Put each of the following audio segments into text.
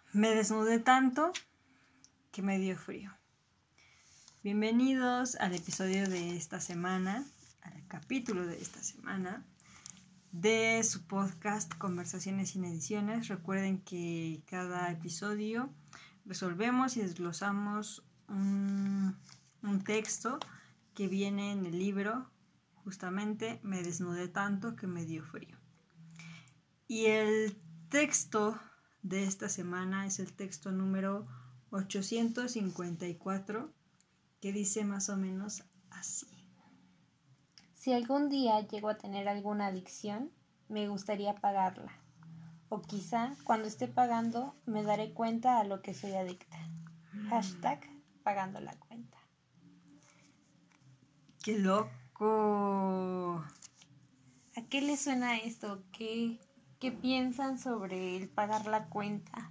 Me desnudé tanto que me dio frío. Bienvenidos al episodio de esta semana, al capítulo de esta semana de su podcast Conversaciones sin Ediciones. Recuerden que cada episodio resolvemos y desglosamos un texto que viene en el libro, justamente Me desnudé tanto que me dio frío. Y el texto de esta semana es el texto número 854, que dice más o menos así. Si algún día llego a tener alguna adicción, me gustaría pagarla. O quizá cuando esté pagando me daré cuenta a lo que soy adicta. #pagando la cuenta. ¡Qué loco! ¿A qué les suena esto? ¿Qué piensan sobre el pagar la cuenta?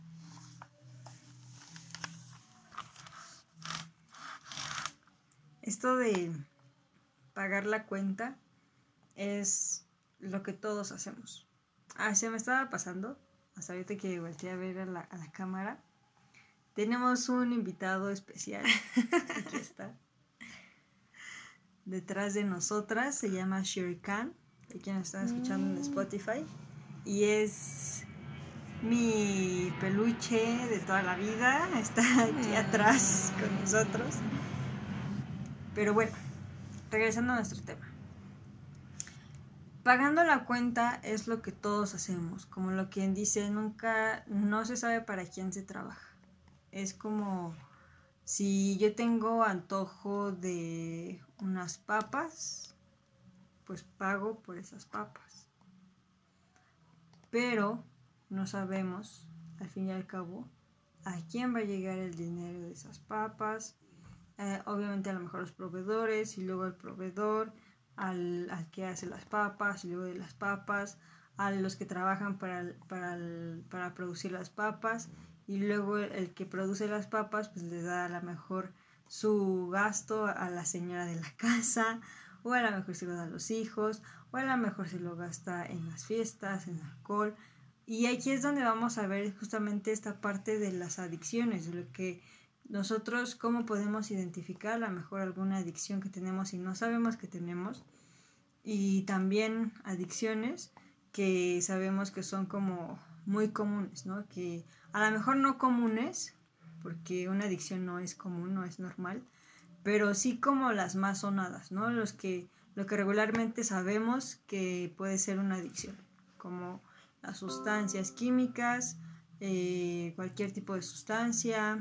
Esto de pagar la cuenta es lo que todos hacemos. Se me estaba pasando, hasta ahorita que volteé a ver a la cámara. Tenemos un invitado especial. Aquí está. Detrás de nosotras se llama Shere Khan, de quien están escuchando en Spotify. Y es mi peluche de toda la vida. Está aquí atrás con nosotros. Pero bueno, regresando a nuestro tema. Pagando la cuenta es lo que todos hacemos. Como lo quien dice, nunca, no se sabe para quién se trabaja. Es como si yo tengo antojo de unas papas, pues pago por esas papas. Pero no sabemos, al fin y al cabo, a quién va a llegar el dinero de esas papas. Obviamente a lo mejor los proveedores y luego el proveedor, al que hace las papas y luego de las papas, a los que trabajan para producir las papas y luego el que produce las papas pues le da a lo mejor su gasto a la señora de la casa, o a lo mejor se lo da a los hijos, o a lo mejor se lo gasta en las fiestas, en alcohol. Y aquí es donde vamos a ver justamente esta parte de las adicciones, de lo que nosotros, cómo podemos identificar a lo mejor alguna adicción que tenemos y no sabemos que tenemos, y también adicciones que sabemos que son como muy comunes, ¿no? Que a lo mejor no comunes, porque una adicción no es común, no es normal, pero sí como las más sonadas, ¿no? Lo que regularmente sabemos que puede ser una adicción, como las sustancias químicas, cualquier tipo de sustancia,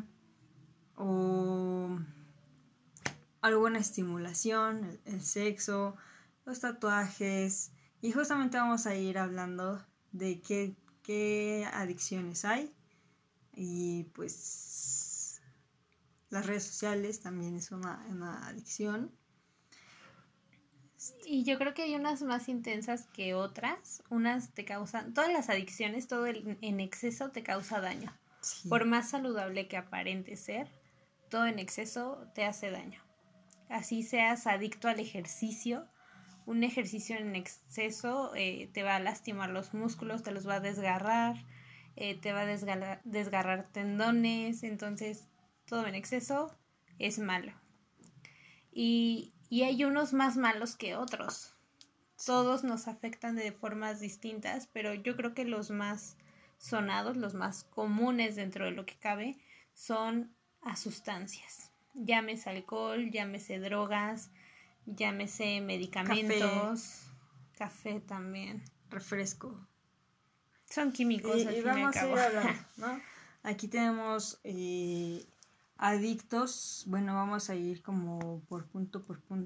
o alguna estimulación, el sexo, los tatuajes. Y justamente vamos a ir hablando de qué adicciones hay. Y pues las redes sociales también es una adicción. Y yo creo que hay unas más intensas que otras. Unas te causan, todas las adicciones, todo en exceso te causa daño. Sí. Por más saludable que aparente ser, todo en exceso te hace daño. Así seas adicto al ejercicio, un ejercicio en exceso te va a lastimar los músculos, te los va a desgarrar, te va a desgarrar tendones. Entonces todo en exceso es malo. Y hay unos más malos que otros. Sí. Todos nos afectan de formas distintas, pero yo creo que los más sonados, los más comunes dentro de lo que cabe, son a sustancias. Llámese alcohol, llámese drogas, llámese medicamentos, café también, refresco. Son químicos al fin y al cabo. A ir hablando, ¿no? Aquí tenemos adictos. Bueno, vamos a ir como por punto.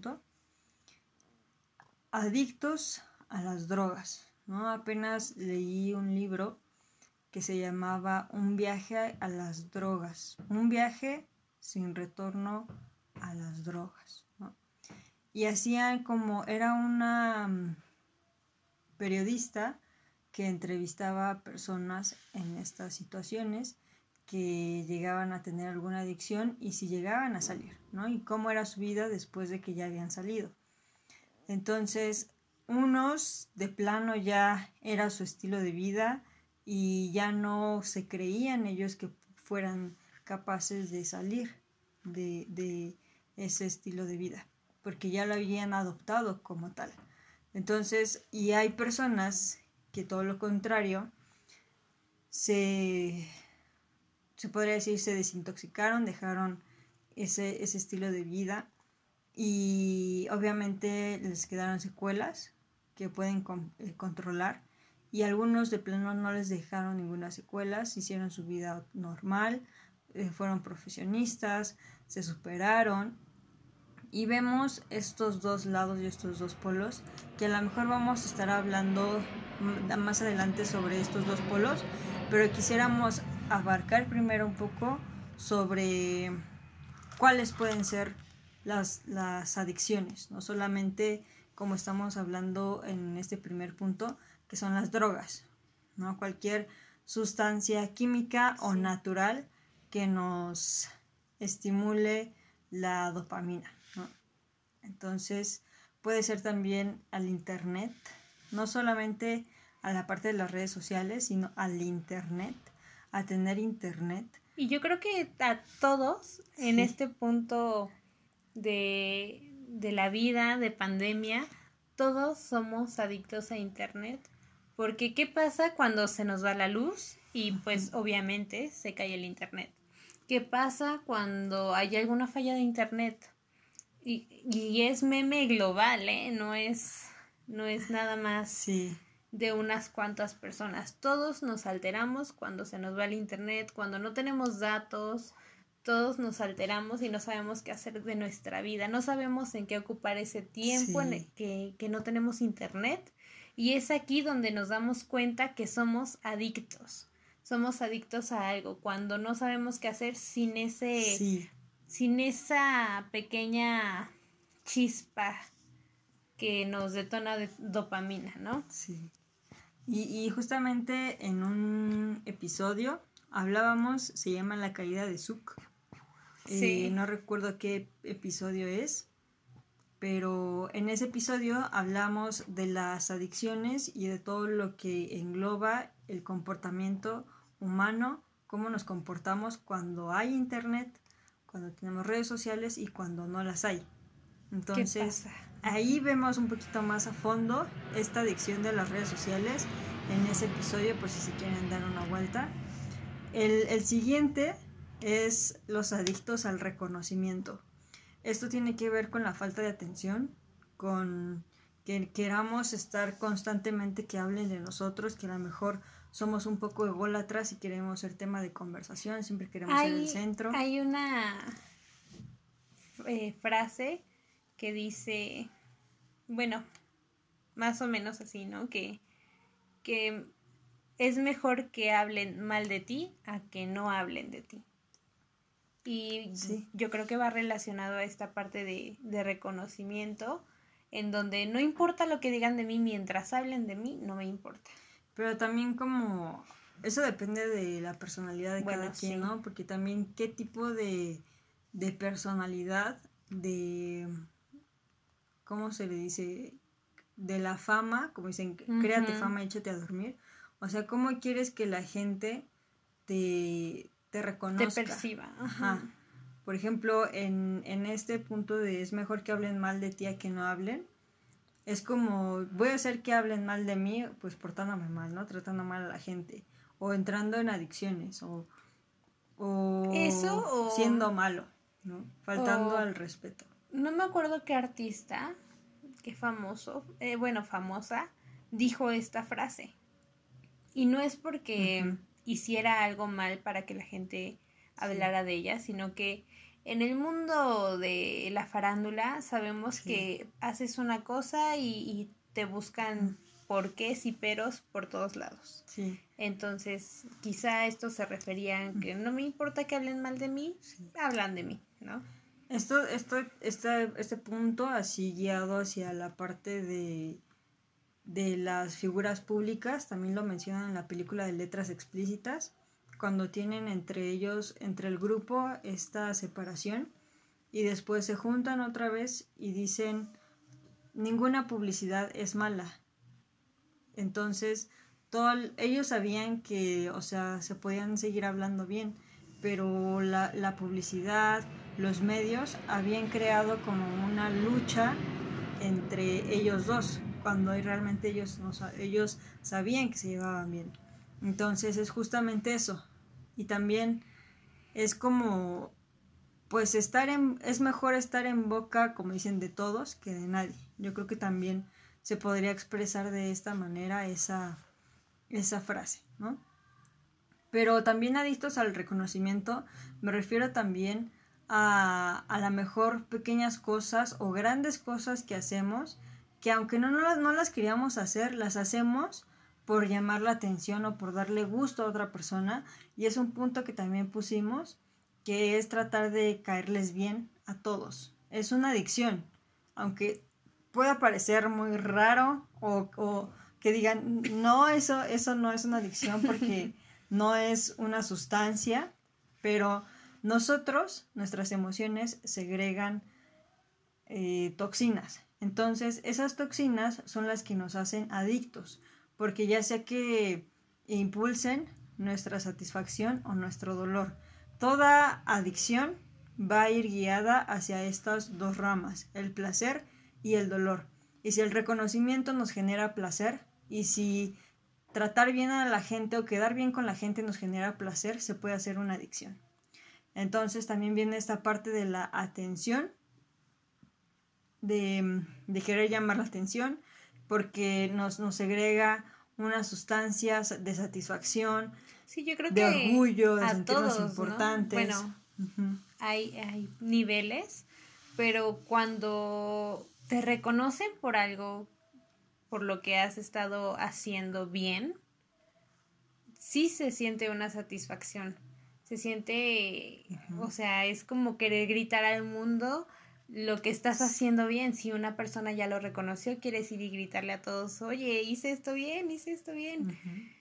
Adictos a las drogas, ¿no? Apenas leí un libro que se llamaba Un viaje a las drogas. Un viaje sin retorno a las drogas, ¿no? Y hacían como, era una periodista que entrevistaba a personas en estas situaciones que llegaban a tener alguna adicción y si llegaban a salir, ¿no? Y cómo era su vida después de que ya habían salido. Entonces, unos de plano ya era su estilo de vida, y ya no se creían ellos que fueran capaces de salir de ese estilo de vida, porque ya lo habían adoptado como tal. Entonces, y hay personas que todo lo contrario, se podría decir, se desintoxicaron, dejaron ese estilo de vida y obviamente les quedaron secuelas que pueden controlar, y algunos de plano no les dejaron ninguna secuela, hicieron su vida normal, fueron profesionistas, se superaron, y vemos estos dos lados y estos dos polos, que a lo mejor vamos a estar hablando más adelante sobre estos dos polos, pero quisiéramos abarcar primero un poco sobre cuáles pueden ser las adicciones, no solamente como estamos hablando en este primer punto, que son las drogas, ¿no? Cualquier sustancia química o natural que nos estimule la dopamina, ¿no? Entonces puede ser también al internet, no solamente a la parte de las redes sociales, sino al internet, a tener internet. Y yo creo que a todos en este punto de la vida, de pandemia, todos somos adictos a internet. Porque ¿qué pasa cuando se nos va la luz? Y pues obviamente se cae el internet. ¿Qué pasa cuando hay alguna falla de internet? Y es meme global, ¿eh? No es nada más de unas cuantas personas. Todos nos alteramos cuando se nos va el internet, cuando no tenemos datos, todos nos alteramos y no sabemos qué hacer de nuestra vida, no sabemos en qué ocupar ese tiempo en que no tenemos internet, y es aquí donde nos damos cuenta que somos adictos a algo, cuando no sabemos qué hacer sin esa pequeña chispa que nos detona de dopamina, ¿no? Sí. Y justamente en un episodio hablábamos, se llama La caída de Zuck. No recuerdo qué episodio es, pero en ese episodio hablamos de las adicciones y de todo lo que engloba el comportamiento humano, cómo nos comportamos cuando hay internet, cuando tenemos redes sociales y cuando no las hay. Entonces, ahí vemos un poquito más a fondo esta adicción de las redes sociales en ese episodio, por si se quieren dar una vuelta. El siguiente es los adictos al reconocimiento. Esto tiene que ver con la falta de atención, con que queramos estar constantemente que hablen de nosotros, que a lo mejor somos un poco ególatras y queremos ser tema de conversación, siempre queremos ser el centro. Hay una frase que dice, bueno, más o menos así, ¿no? Que es mejor que hablen mal de ti a que no hablen de ti. Y yo creo que va relacionado a esta parte de reconocimiento, en donde no importa lo que digan de mí, mientras hablen de mí, no me importa. Pero también como, eso depende de la personalidad de cada quien, ¿no? Porque también qué tipo de personalidad, ¿cómo se le dice? De la fama, como dicen, créate fama, échate a dormir. O sea, ¿cómo quieres que la gente te reconozca? Te perciba. Ajá. Por ejemplo, en este punto de es mejor que hablen mal de ti a que no hablen, es como, voy a hacer que hablen mal de mí, pues portándome mal, ¿no? Tratando mal a la gente, o entrando en adicciones, o siendo malo, ¿no? Faltando al respeto. No me acuerdo qué artista, qué famoso, famosa, dijo esta frase. Y no es porque hiciera algo mal para que la gente hablara de ella, sino que en el mundo de la farándula sabemos que haces una cosa y te buscan porqués y peros por todos lados. Entonces, quizá esto se refería a que no me importa que hablen mal de mí, hablan de mí, ¿no? Este punto así guiado hacia la parte de las figuras públicas, también lo mencionan en la película de Letras Explícitas, cuando tienen entre ellos, entre el grupo, esta separación y después se juntan otra vez y dicen, ninguna publicidad es mala. Entonces, ellos sabían que, o sea, se podían seguir hablando bien, pero la publicidad, los medios habían creado como una lucha entre ellos dos, cuando realmente ellos sabían que se llevaban bien. Entonces es justamente eso. Y también es como, pues es mejor estar en boca, como dicen, de todos que de nadie. Yo creo que también se podría expresar de esta manera esa frase, ¿no? Pero también adictos al reconocimiento, me refiero también a la mejor pequeñas cosas o grandes cosas que hacemos, que aunque no las queríamos hacer, las hacemos por llamar la atención o por darle gusto a otra persona. Y es un punto que también pusimos, que es tratar de caerles bien a todos. Es una adicción, aunque pueda parecer muy raro o que digan, no, eso no es una adicción porque no es una sustancia, pero nuestras emociones segregan toxinas. Entonces, esas toxinas son las que nos hacen adictos, porque ya sea que impulsen nuestra satisfacción o nuestro dolor. Toda adicción va a ir guiada hacia estas dos ramas, el placer y el dolor. Y si el reconocimiento nos genera placer, y si tratar bien a la gente o quedar bien con la gente nos genera placer, se puede hacer una adicción. Entonces también viene esta parte de la atención, de querer llamar la atención, porque nos segrega unas sustancias de satisfacción, sí, yo creo de que orgullo, de a sentirnos todos, importantes. ¿no? Bueno, hay niveles, pero cuando te reconocen por algo, por lo que has estado haciendo bien, sí se siente una satisfacción. Se siente, o sea, es como querer gritar al mundo lo que estás haciendo bien. Si una persona ya lo reconoció, quieres ir y gritarle a todos, oye, hice esto bien, hice esto bien.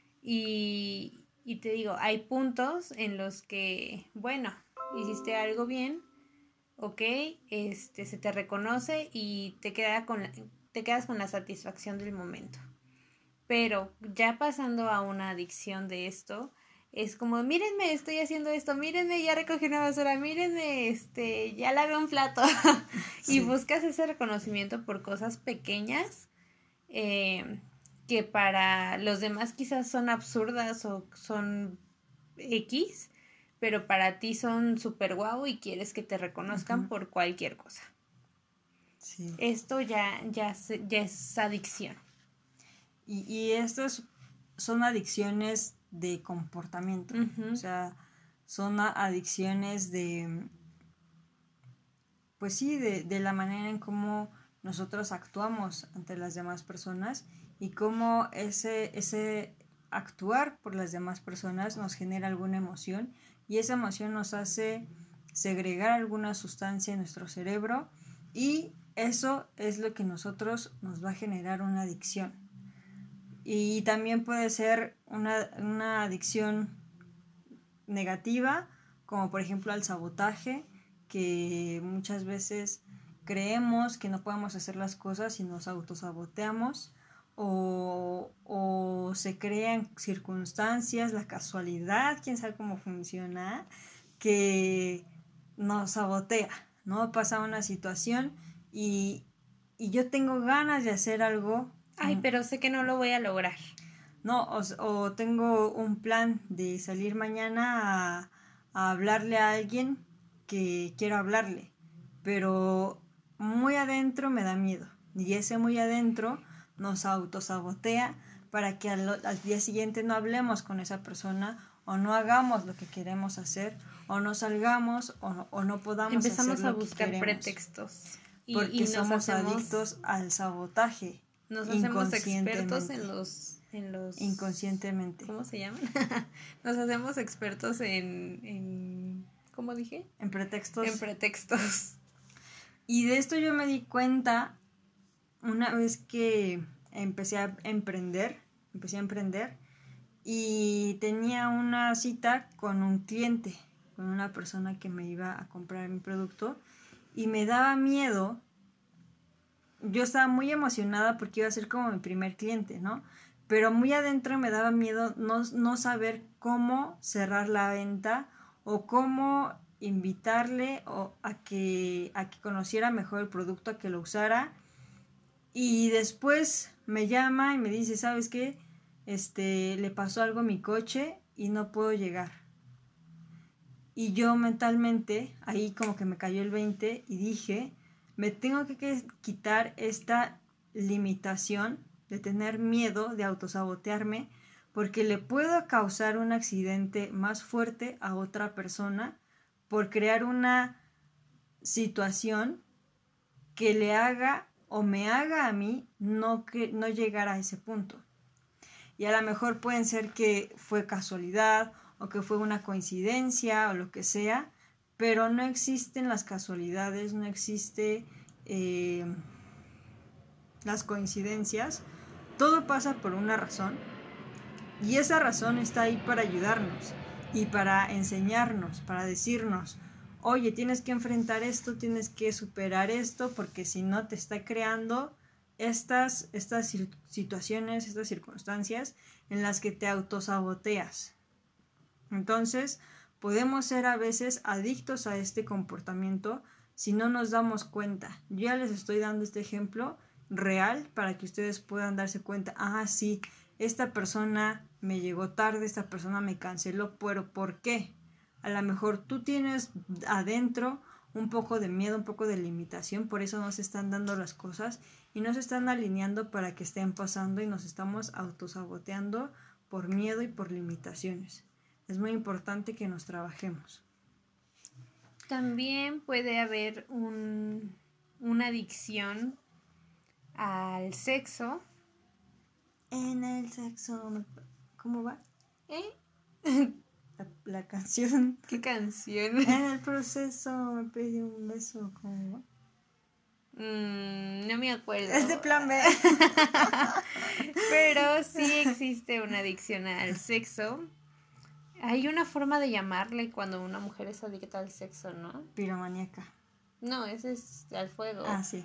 Y te digo, hay puntos en los que, bueno, hiciste algo bien, ok, se te reconoce y te quedas con la satisfacción del momento. Pero ya pasando a una adicción de esto, es como, mírenme, estoy haciendo esto, mírenme, ya recogí una basura, mírenme, ya lavé un plato. Sí. Y buscas ese reconocimiento por cosas pequeñas que para los demás quizás son absurdas o son X, pero para ti son súper guau y quieres que te reconozcan por cualquier cosa. Sí. Esto ya es adicción. Y estas son adicciones de comportamiento. O sea, son adicciones pues sí, de la manera en cómo nosotros actuamos ante las demás personas y cómo ese actuar por las demás personas nos genera alguna emoción y esa emoción nos hace segregar alguna sustancia en nuestro cerebro y eso es lo que nos va a generar una adicción. Y también puede ser una adicción negativa, como por ejemplo al sabotaje, que muchas veces creemos que no podemos hacer las cosas y nos autosaboteamos, o se crean circunstancias, la casualidad, quién sabe cómo funciona, que nos sabotea, ¿no? Pasa una situación y yo tengo ganas de hacer algo. Ay, pero sé que no lo voy a lograr. No, o tengo un plan de salir mañana a hablarle a alguien que quiero hablarle, pero muy adentro me da miedo. Y ese muy adentro nos autosabotea para que al día siguiente no hablemos con esa persona o no hagamos lo que queremos hacer o no salgamos o no podamos empezamos hacer lo a buscar que pretextos. Porque somos adictos al sabotaje. Nos hacemos expertos en los inconscientemente. ¿Cómo se llaman? Nos hacemos expertos en ¿cómo dije? En pretextos. En pretextos. Y de esto yo me di cuenta una vez que empecé a emprender y tenía una cita con un cliente, con una persona que me iba a comprar mi producto y me daba miedo. Yo estaba muy emocionada porque iba a ser como mi primer cliente, ¿no? pero muy adentro me daba miedo no saber cómo cerrar la venta o cómo invitarle a que conociera mejor el producto, a que lo usara. Y después me llama y me dice, ¿sabes qué? Le pasó algo a mi coche y no puedo llegar. Y yo mentalmente, ahí como que me cayó el 20 y dije, me tengo que quitar esta limitación de tener miedo, de autosabotearme, porque le puedo causar un accidente más fuerte a otra persona por crear una situación que le haga o me haga a mí no llegar a ese punto. Y a lo mejor pueden ser que fue casualidad o que fue una coincidencia o lo que sea, pero no existen las casualidades, no existe las coincidencias. Todo pasa por una razón y esa razón está ahí para ayudarnos y para enseñarnos, para decirnos, oye, tienes que enfrentar esto, tienes que superar esto, porque si no te está creando estas situaciones, estas circunstancias en las que te autosaboteas. Entonces, podemos ser a veces adictos a este comportamiento si no nos damos cuenta. Yo ya les estoy dando este ejemplo real para que ustedes puedan darse cuenta, sí, esta persona me llegó tarde, esta persona me canceló, pero ¿por qué? A lo mejor tú tienes adentro un poco de miedo, un poco de limitación, por eso no se están dando las cosas y no se están alineando para que estén pasando y nos estamos autosaboteando por miedo y por limitaciones. Es muy importante que nos trabajemos. También puede haber una adicción al sexo. En el sexo, ¿cómo va? La canción. ¿Qué canción? En el proceso me pedí un beso, ¿cómo va? No me acuerdo. Es de Plan B. Pero sí existe una adicción al sexo. Hay una forma de llamarle cuando una mujer es adicta al sexo, ¿no? Piromaníaca. No, ese es al fuego. Sí.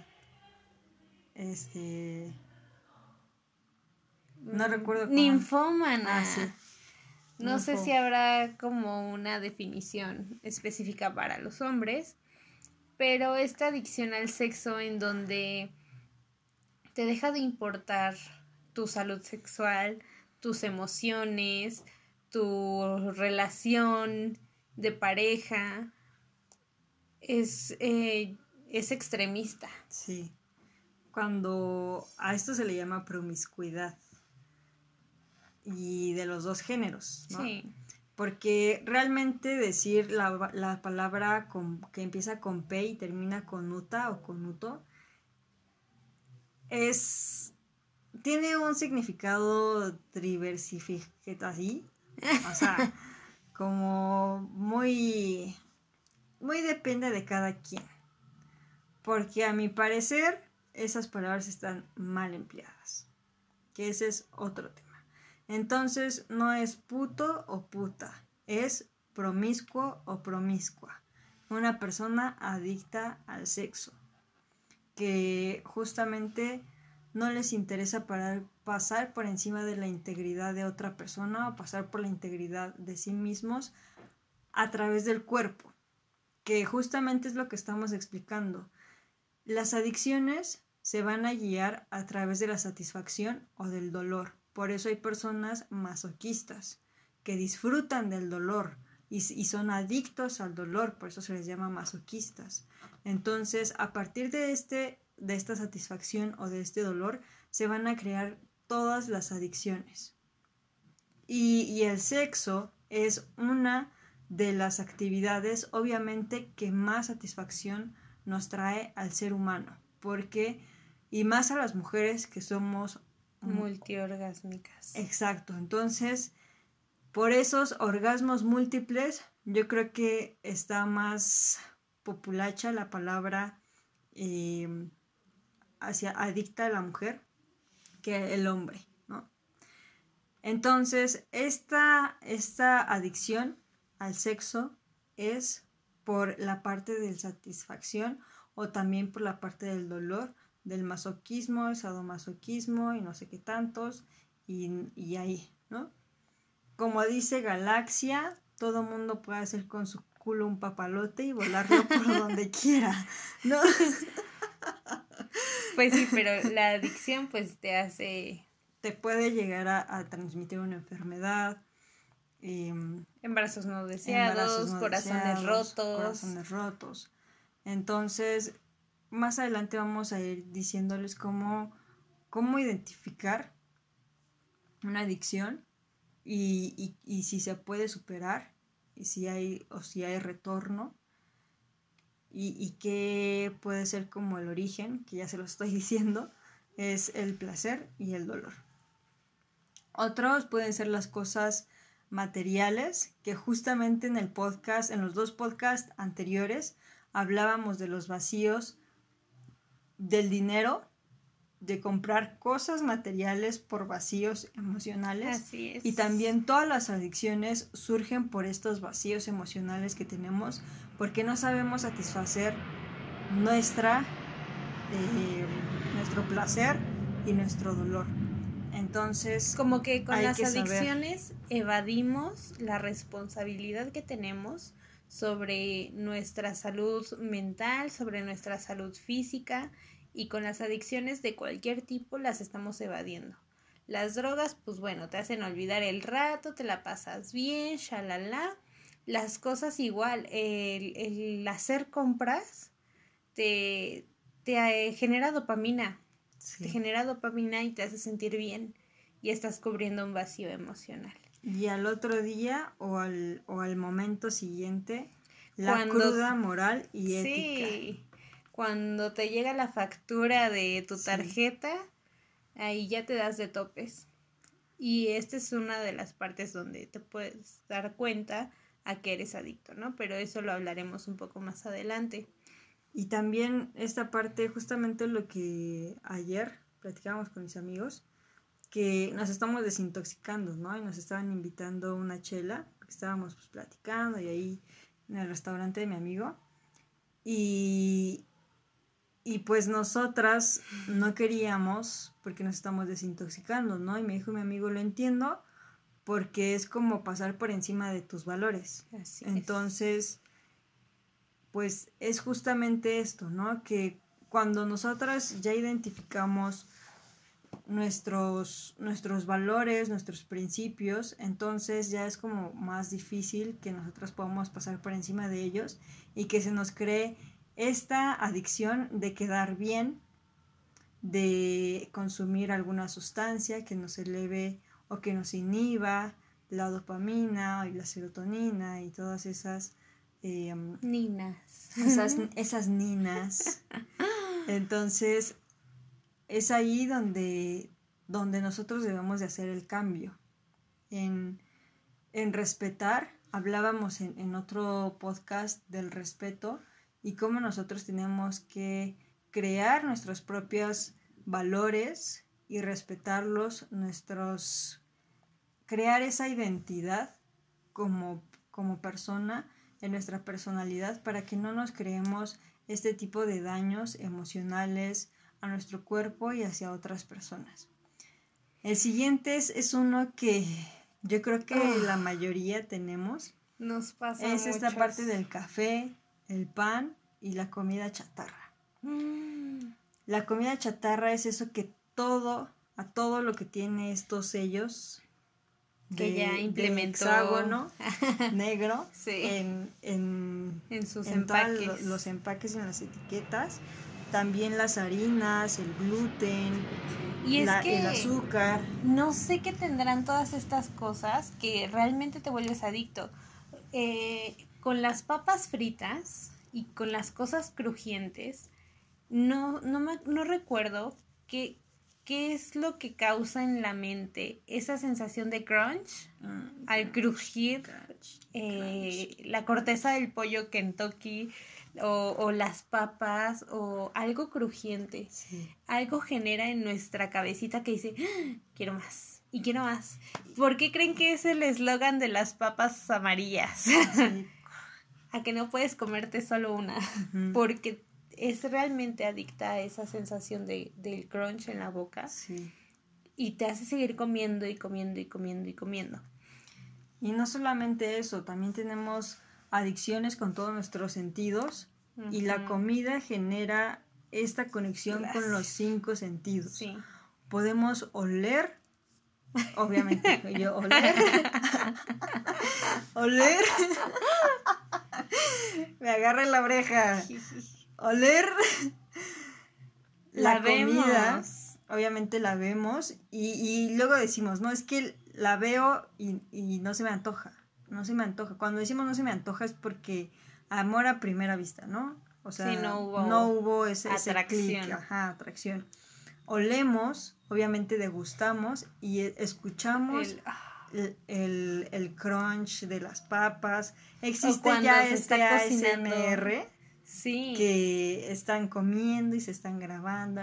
No recuerdo cómo. Ninfómana. Sí. No sé si habrá como una definición específica para los hombres, pero esta adicción al sexo en donde te deja de importar tu salud sexual, tus emociones, tu relación de pareja, es extremista. Sí. Cuando a esto se le llama promiscuidad. Y de los dos géneros, ¿no? Sí. Porque realmente decir la palabra que empieza con P y termina con uta o con uto tiene un significado diversificado así, o sea, como muy depende de cada quien, porque a mi parecer esas palabras están mal empleadas, que ese es otro tema. Entonces no es puto o puta, es promiscuo o promiscua, una persona adicta al sexo, que justamente no les interesa pasar por encima de la integridad de otra persona o pasar por la integridad de sí mismos a través del cuerpo, que justamente es lo que estamos explicando. Las adicciones se van a guiar a través de la satisfacción o del dolor. Por eso hay personas masoquistas que disfrutan del dolor y son adictos al dolor, por eso se les llama masoquistas. Entonces, a partir de esta satisfacción o de este dolor, se van a crear todas las adicciones. Y el sexo es una de las actividades, obviamente, que más satisfacción nos trae al ser humano, y más a las mujeres que somos multiorgásmicas. Exacto, entonces por esos orgasmos múltiples yo creo que está más populacha la palabra hacia adicta a la mujer que el hombre, ¿no? Entonces esta adicción al sexo es por la parte de satisfacción o también por la parte del dolor, del masoquismo, el sadomasoquismo y no sé qué tantos, y ahí, ¿no? Como dice Galaxia, todo mundo puede hacer con su culo un papalote y volarlo por donde quiera, ¿no? Pues sí, pero la adicción pues te hace... Te puede llegar a transmitir una enfermedad. Embarazos no deseados, corazones rotos. Entonces, más adelante vamos a ir diciéndoles cómo identificar una adicción y si se puede superar y si hay retorno y qué puede ser como el origen, que ya se lo estoy diciendo, es el placer y el dolor. Otros pueden ser las cosas materiales, que justamente en los 2 podcasts anteriores hablábamos de los vacíos del dinero, de comprar cosas materiales por vacíos emocionales. Así es. Y también todas las adicciones surgen por estos vacíos emocionales que tenemos, porque no sabemos satisfacer nuestro placer y nuestro dolor. Entonces, como que con las adicciones evadimos la responsabilidad que tenemos sobre nuestra salud mental, sobre nuestra salud física, y con las adicciones de cualquier tipo las estamos evadiendo. Las drogas, pues bueno, te hacen olvidar el rato, te la pasas bien, shalala. Las cosas igual, el hacer compras te genera dopamina. Sí. Te genera dopamina y te hace sentir bien y estás cubriendo un vacío emocional. Y al otro día o al momento siguiente, cruda moral y ética. Sí, cuando te llega la factura de tu tarjeta, ahí ya te das de topes. Y esta es una de las partes donde te puedes dar cuenta a que eres adicto, ¿no? Pero eso lo hablaremos un poco más adelante. Y también esta parte, justamente lo que ayer platicábamos con mis amigos, que nos estamos desintoxicando, ¿no? Y nos estaban invitando una chela, porque estábamos pues platicando y ahí en el restaurante de mi amigo. Y pues nosotras no queríamos porque nos estamos desintoxicando, ¿no? Y me dijo mi amigo, lo entiendo, porque es como pasar por encima de tus valores. Así Entonces, pues es justamente esto, ¿no? Que cuando nosotras ya identificamos nuestros valores, nuestros principios, entonces ya es como más difícil que nosotros podamos pasar por encima de ellos y que se nos cree esta adicción de quedar bien, de consumir alguna sustancia que nos eleve o que nos inhiba la dopamina y la serotonina y todas esas ninas. Esas ninas. Entonces, es ahí donde nosotros debemos de hacer el cambio. En respetar, hablábamos en otro podcast del respeto y cómo nosotros tenemos que crear nuestros propios valores y respetarlos, crear esa identidad como persona, en nuestra personalidad, para que no nos creemos este tipo de daños emocionales a nuestro cuerpo y hacia otras personas. El siguiente es uno que yo creo que la mayoría tenemos. Nos pasa es esta parte del café, el pan y la comida chatarra. La comida chatarra es eso que a todo lo que tiene estos sellos que ya implementó de hexágono negro sí. en sus empaques. Los empaques y en las etiquetas. También las harinas, el gluten, y es que el azúcar. No sé qué tendrán todas estas cosas que realmente te vuelves adicto. Con las papas fritas y con las cosas crujientes, no recuerdo qué es lo que causa en la mente esa sensación de crunch al crujir la corteza del pollo Kentucky o las papas o algo crujiente. Sí. Algo genera en nuestra cabecita que dice, quiero más y quiero más. ¿Por qué creen que es el eslogan de las papas amarillas? Sí. A que no puedes comerte solo una, porque es realmente adicta a esa sensación del crunch en la boca. Sí. y te hace seguir comiendo y comiendo y comiendo y comiendo. Y no solamente eso, también tenemos adicciones con todos nuestros sentidos y la comida genera esta conexión con los 5 sentidos. Sí. Podemos oler, obviamente, yo oler, oler, me agarra la oreja, oler la comida, obviamente la vemos y luego decimos, no, es que la veo y no se me antoja, no se me antoja. Cuando decimos no se me antoja es porque amor a primera vista, ¿no? O sea, sí, no hubo ese atracción. clic, atracción. Olemos, obviamente degustamos y escuchamos el crunch de las papas. Existe ya este ASMR sí. que están comiendo y se están grabando.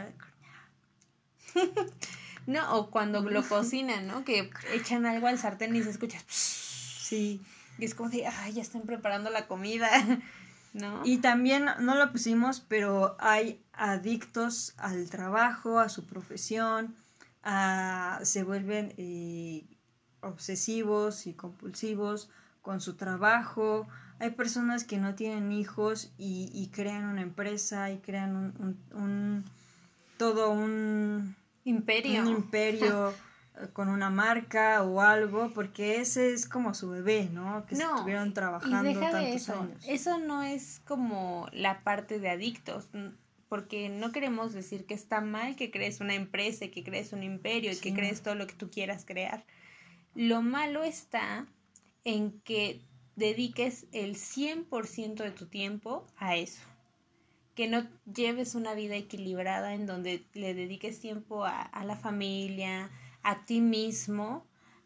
No, o cuando lo cocinan, ¿no? Que echan algo al sartén y se escucha. Sí. Y es como de, ay, ya están preparando la comida, ¿no? Y también, no lo pusimos, pero hay adictos al trabajo, a su profesión, se vuelven obsesivos y compulsivos con su trabajo. Hay personas que no tienen hijos y crean una empresa y crean todo un imperio con una marca o algo, porque ese es como su bebé, ¿no? Que estuvieron trabajando y deja tantos de eso. años. Eso no es como la parte de adictos, porque no queremos decir que está mal que crees una empresa, que crees un imperio y que crees todo lo que tú quieras crear. Lo malo está en que dediques el 100% de tu tiempo a eso. Que no lleves una vida equilibrada en donde le dediques tiempo a la familia, a ti mismo,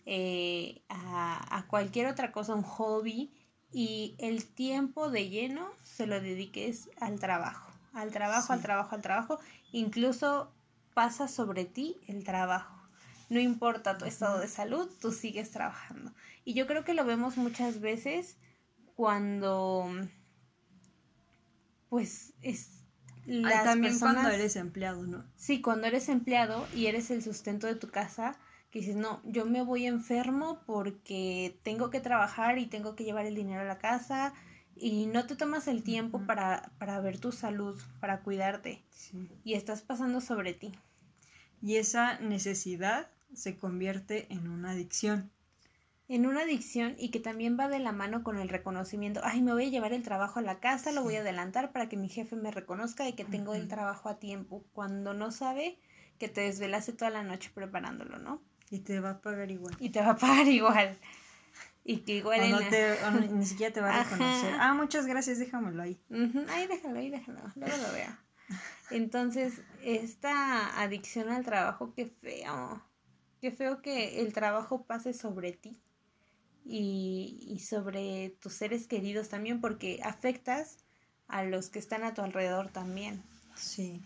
a cualquier otra cosa, un hobby, y el tiempo de lleno se lo dediques al trabajo, al trabajo, incluso pasa sobre ti el trabajo. No importa tu estado de salud, tú sigues trabajando. Y yo creo que lo vemos muchas veces cuando, pues, también personas, cuando eres empleado, ¿no? Sí, cuando eres empleado y eres el sustento de tu casa, que dices, no, yo me voy enfermo porque tengo que trabajar y tengo que llevar el dinero a la casa y no te tomas el tiempo para ver tu salud, para cuidarte. Sí. Y estás pasando sobre ti. Y esa necesidad se convierte en una adicción. En una adicción y que también va de la mano con el reconocimiento. Ay, me voy a llevar el trabajo a la casa, lo voy a adelantar para que mi jefe me reconozca y que tengo el trabajo a tiempo, cuando no sabe que te desvelaste toda la noche preparándolo, ¿no? Y te va a pagar igual. Y te va a pagar igual. Y que igual ni siquiera te va a reconocer. Muchas gracias, déjamelo ahí. Ahí déjalo, luego lo veo. Entonces, esta adicción al trabajo, qué feo que el trabajo pase sobre ti y sobre tus seres queridos también, porque afectas a los que están a tu alrededor también. Sí.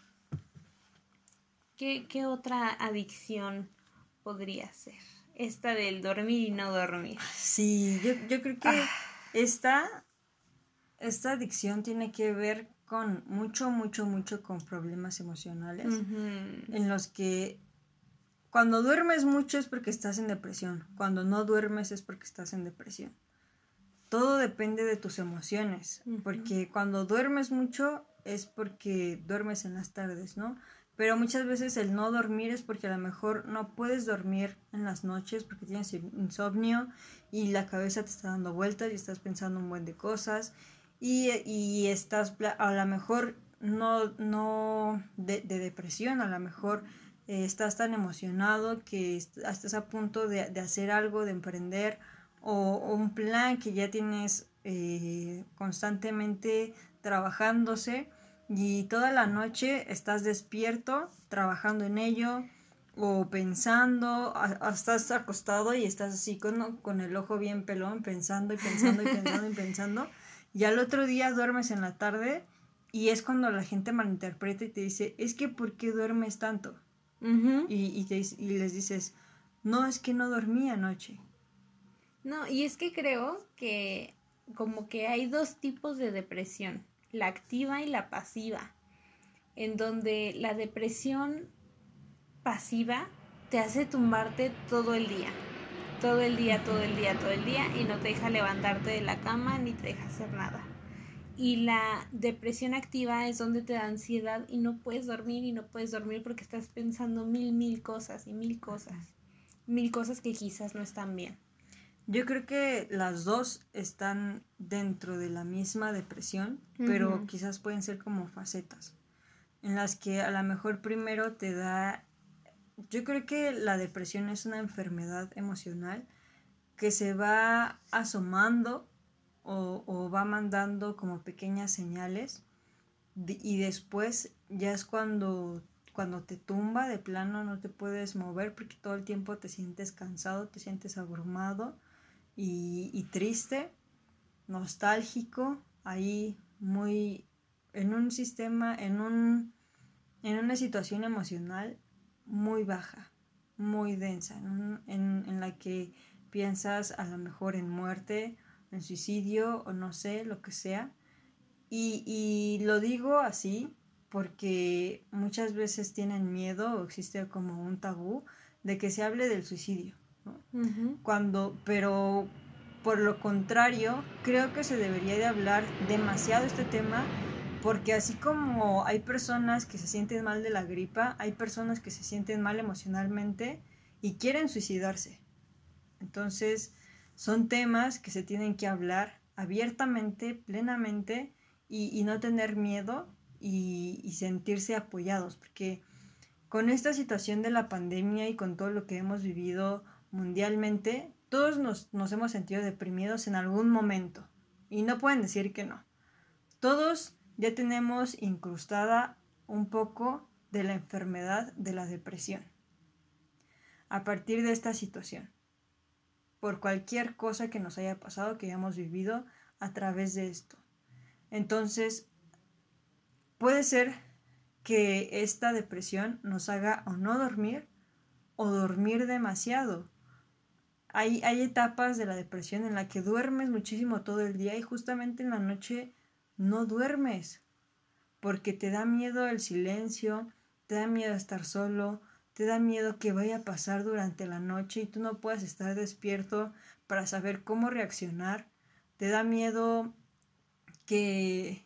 ¿Qué otra adicción podría ser? Esta del dormir y no dormir. Sí, yo creo que esta adicción tiene que ver con mucho con problemas emocionales, en los que cuando duermes mucho es porque estás en depresión, cuando no duermes es porque estás en depresión. Todo depende de tus emociones, porque cuando duermes mucho es porque duermes en las tardes, ¿no? Pero muchas veces el no dormir es porque a lo mejor no puedes dormir en las noches porque tienes insomnio y la cabeza te está dando vueltas y estás pensando un buen de cosas y estás a lo mejor no de depresión, a lo mejor estás tan emocionado que estás a punto de hacer algo, de emprender o un plan que ya tienes constantemente trabajándose y toda la noche estás despierto trabajando en ello o pensando, estás acostado y estás así con el ojo bien pelón pensando y al otro día duermes en la tarde y es cuando la gente malinterpreta y te dice, es que ¿por qué duermes tanto? Y les dices, no, es que no dormí anoche. No, y es que creo que como que hay dos tipos de depresión, la activa y la pasiva, en donde la depresión pasiva te hace tumbarte todo el día. Todo el día, todo el día, todo el día, y no te deja levantarte de la cama ni te deja hacer nada. Y la depresión activa es donde te da ansiedad y no puedes dormir porque estás pensando mil cosas y mil cosas que quizás no están bien. Yo creo que las dos están dentro de la misma depresión, pero quizás pueden ser como facetas, en las que a lo mejor primero te da... Yo creo que la depresión es una enfermedad emocional que se va asomando o va mandando como pequeñas señales y después ya es cuando te tumba de plano, no te puedes mover porque todo el tiempo te sientes cansado, te sientes abrumado y triste, nostálgico, ahí muy en un sistema, en una situación emocional muy baja, muy densa, en la que piensas a lo mejor en muerte, en suicidio o no sé, lo que sea. Y lo digo así porque muchas veces tienen miedo o existe como un tabú de que se hable del suicidio, ¿no? Pero por lo contrario, creo que se debería de hablar demasiado este tema, porque así como hay personas que se sienten mal de la gripa, hay personas que se sienten mal emocionalmente y quieren suicidarse. Entonces, son temas que se tienen que hablar abiertamente, plenamente, y no tener miedo y sentirse apoyados, porque con esta situación de la pandemia y con todo lo que hemos vivido mundialmente, todos nos hemos sentido deprimidos en algún momento, y no pueden decir que no. Todos ya tenemos incrustada un poco de la enfermedad de la depresión a partir de esta situación, por cualquier cosa que nos haya pasado, que hayamos vivido a través de esto. Entonces, puede ser que esta depresión nos haga o no dormir o dormir demasiado. Hay etapas de la depresión en la que duermes muchísimo todo el día y justamente en la noche no duermes porque te da miedo el silencio, te da miedo estar solo, te da miedo que vaya a pasar durante la noche y tú no puedas estar despierto para saber cómo reaccionar. Te da miedo que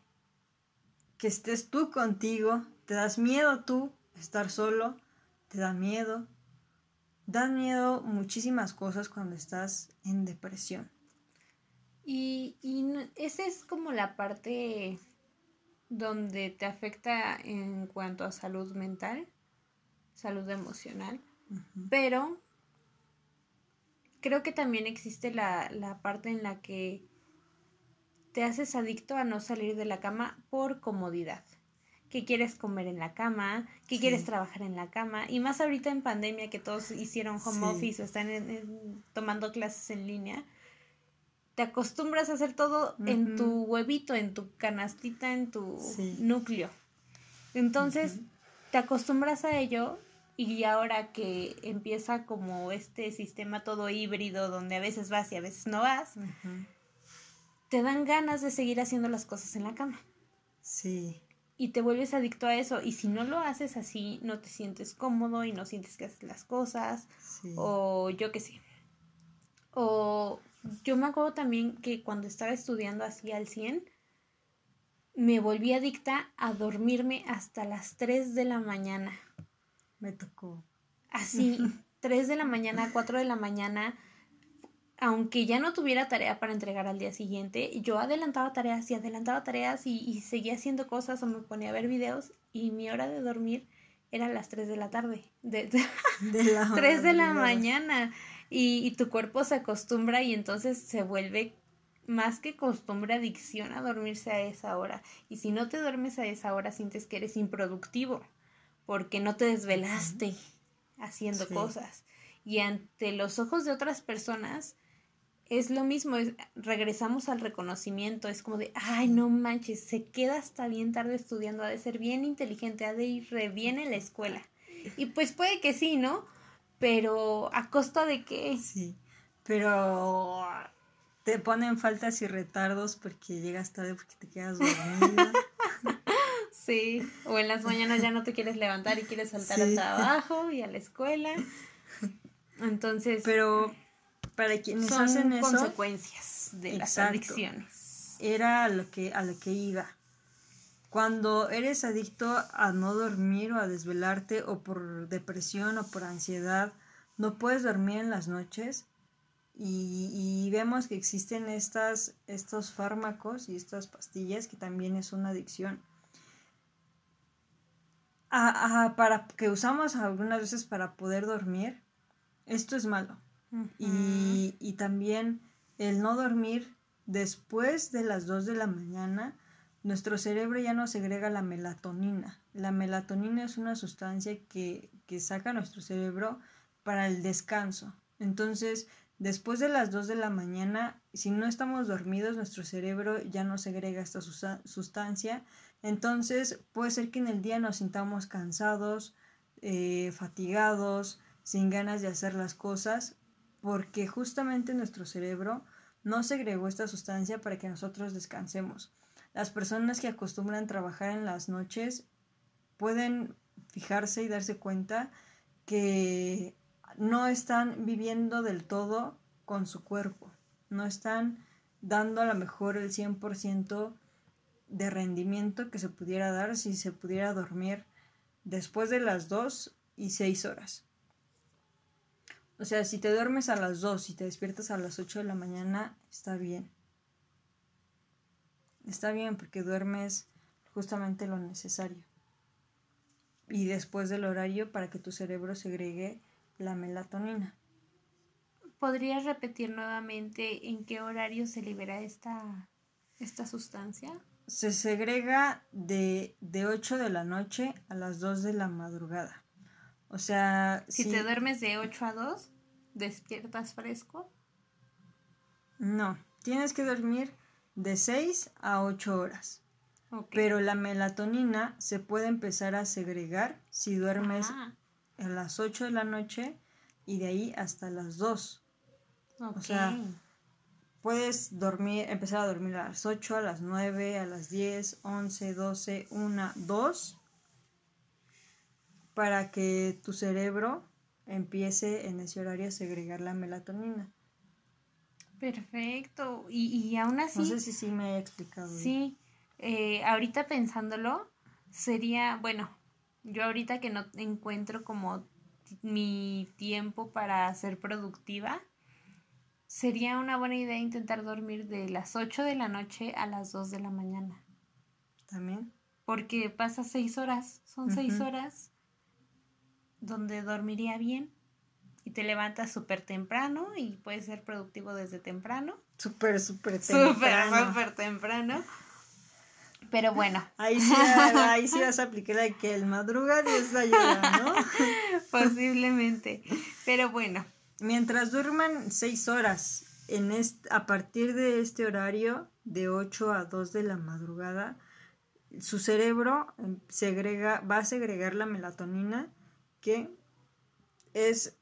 estés tú contigo, te das miedo tú estar solo, te da miedo. Dan miedo muchísimas cosas cuando estás en depresión. Y esa es como la parte donde te afecta en cuanto a salud mental, salud emocional, pero creo que también existe la parte en la que te haces adicto a no salir de la cama por comodidad. Que quieres comer en la cama, que quieres trabajar en la cama, y más ahorita en pandemia que todos hicieron home office o están tomando clases en línea, te acostumbras a hacer todo en tu huevito, en tu canastita, en tu núcleo. Entonces, te acostumbras a ello, y ahora que empieza como este sistema todo híbrido donde a veces vas y a veces no vas, te dan ganas de seguir haciendo las cosas en la cama. Sí. Y te vuelves adicto a eso. Y si no lo haces así, no te sientes cómodo y no sientes que haces las cosas. O yo qué sé. O yo me acuerdo también que cuando estaba estudiando así al 100, me volví adicta a dormirme hasta las 3 de la mañana. Me tocó. Así, 3 de la mañana, 4 de la mañana. Aunque ya no tuviera tarea para entregar al día siguiente, yo adelantaba tareas y seguía haciendo cosas o me ponía a ver videos, y mi hora de dormir era a las 3 de la tarde, de 3 de la mañana, y tu cuerpo se acostumbra y entonces se vuelve más que costumbre, adicción a dormirse a esa hora. Y si no te duermes a esa hora, sientes que eres improductivo porque no te desvelaste haciendo cosas. Y ante los ojos de otras personas es lo mismo, regresamos al reconocimiento, es como de, ay, no manches, se queda hasta bien tarde estudiando, ha de ser bien inteligente, ha de ir re bien en la escuela. Y pues puede que sí, ¿no? Pero ¿a costa de qué? Sí, pero te ponen faltas y retardos porque llegas tarde porque te quedas dormida. Sí, o en las mañanas ya no te quieres levantar y quieres saltar al trabajo y a la escuela. Entonces, pero para quienes son hacen eso, consecuencias de las adicciones. Era a lo que iba. Cuando eres adicto a no dormir o a desvelarte o por depresión o por ansiedad, no puedes dormir en las noches y vemos que existen estos fármacos y estas pastillas que también es una adicción. Para que usamos algunas veces para poder dormir, esto es malo. Uh-huh. Y también el no dormir después de las 2 de la mañana, nuestro cerebro ya no segrega la melatonina. La melatonina es una sustancia que saca nuestro cerebro para el descanso. Entonces, después de las 2 de la mañana, si no estamos dormidos, nuestro cerebro ya no segrega esta sustancia. Entonces, puede ser que en el día nos sintamos cansados, fatigados, sin ganas de hacer las cosas, porque justamente nuestro cerebro no segregó esta sustancia para que nosotros descansemos. Las personas que acostumbran trabajar en las noches pueden fijarse y darse cuenta que no están viviendo del todo con su cuerpo, no están dando a lo mejor el 100% de rendimiento que se pudiera dar si se pudiera dormir después de las 2 y 6 horas. O sea, si te duermes a las 2 y te despiertas a las 8 de la mañana, está bien. Está bien porque duermes justamente lo necesario. Y después del horario para que tu cerebro segregue la melatonina. ¿Podrías repetir nuevamente en qué horario se libera esta sustancia? Se segrega de 8 de la noche a las 2 de la madrugada. O sea, si te duermes de 8 a 2, ¿despiertas fresco? No, tienes que dormir de 6 a 8 horas. Okay. Pero la melatonina se puede empezar a segregar si duermes a las 8 de la noche y de ahí hasta las 2. Okay. O sea, puedes empezar a dormir a las 8, a las 9, a las 10, 11, 12, 1, 2, para que tu cerebro empiece en ese horario a segregar la melatonina. Perfecto. Y aún así... No sé si sí me he explicado. Sí. Ahorita pensándolo, sería... Bueno, yo ahorita que no encuentro como mi tiempo para ser productiva, sería una buena idea intentar dormir de las 8 de la noche a las 2 de la mañana. ¿También? Porque pasa 6 horas. Son 6 horas donde dormiría bien. Y te levantas súper temprano y puedes ser productivo desde temprano. Súper temprano. Súper temprano. Pero bueno. Ahí sí vas a aplicar la que el madruga Dios la ayuda, ¿no? Posiblemente. Pero bueno. Mientras duerman 6 horas a partir de este horario, de 8 a 2 de la madrugada, su cerebro va a segregar la melatonina, que es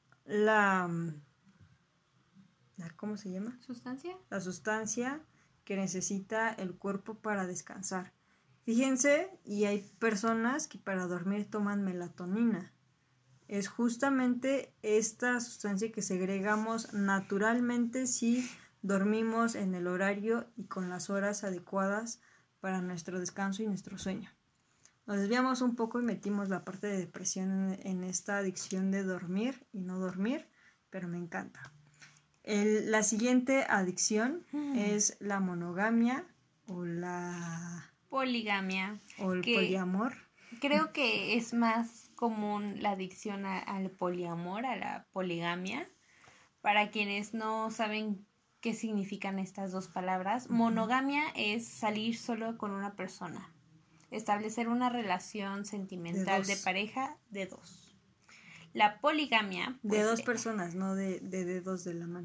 ¿cómo se llama? ¿Sustancia? La sustancia que necesita el cuerpo para descansar. Fíjense, y hay personas que para dormir toman melatonina. Es justamente esta sustancia que segregamos naturalmente si dormimos en el horario y con las horas adecuadas para nuestro descanso y nuestro sueño. Nos desviamos un poco y metimos la parte de depresión en esta adicción de dormir y no dormir, pero me encanta. La siguiente adicción es la monogamia o la... poligamia. O el poliamor. Creo que es más común la adicción al poliamor, a la poligamia. Para quienes no saben qué significan estas dos palabras, monogamia es salir solo con una persona. Establecer una relación sentimental de pareja de 2. La poligamia... Pues, de 2 personas, no de dedos de la mano.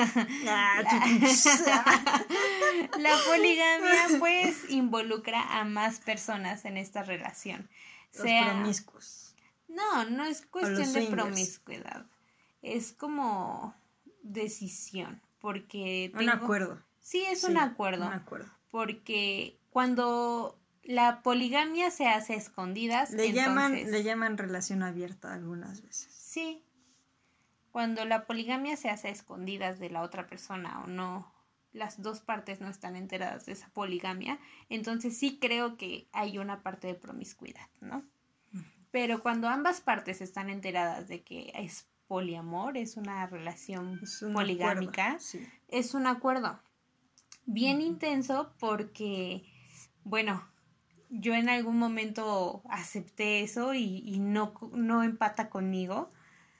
La poligamia pues involucra a más personas en esta relación. Los promiscuos. No es cuestión de promiscuidad. Es como decisión. Porque un acuerdo. Sí, es un acuerdo. Un acuerdo. Porque cuando... la poligamia se hace a escondidas. Le llaman relación abierta algunas veces. Sí. Cuando la poligamia se hace a escondidas de la otra persona o no, las dos partes no están enteradas de esa poligamia, entonces sí creo que hay una parte de promiscuidad, ¿no? Pero cuando ambas partes están enteradas de que es poliamor, es una relación poligámica, sí. Es un acuerdo bien intenso porque, bueno, yo en algún momento acepté eso y no empata conmigo,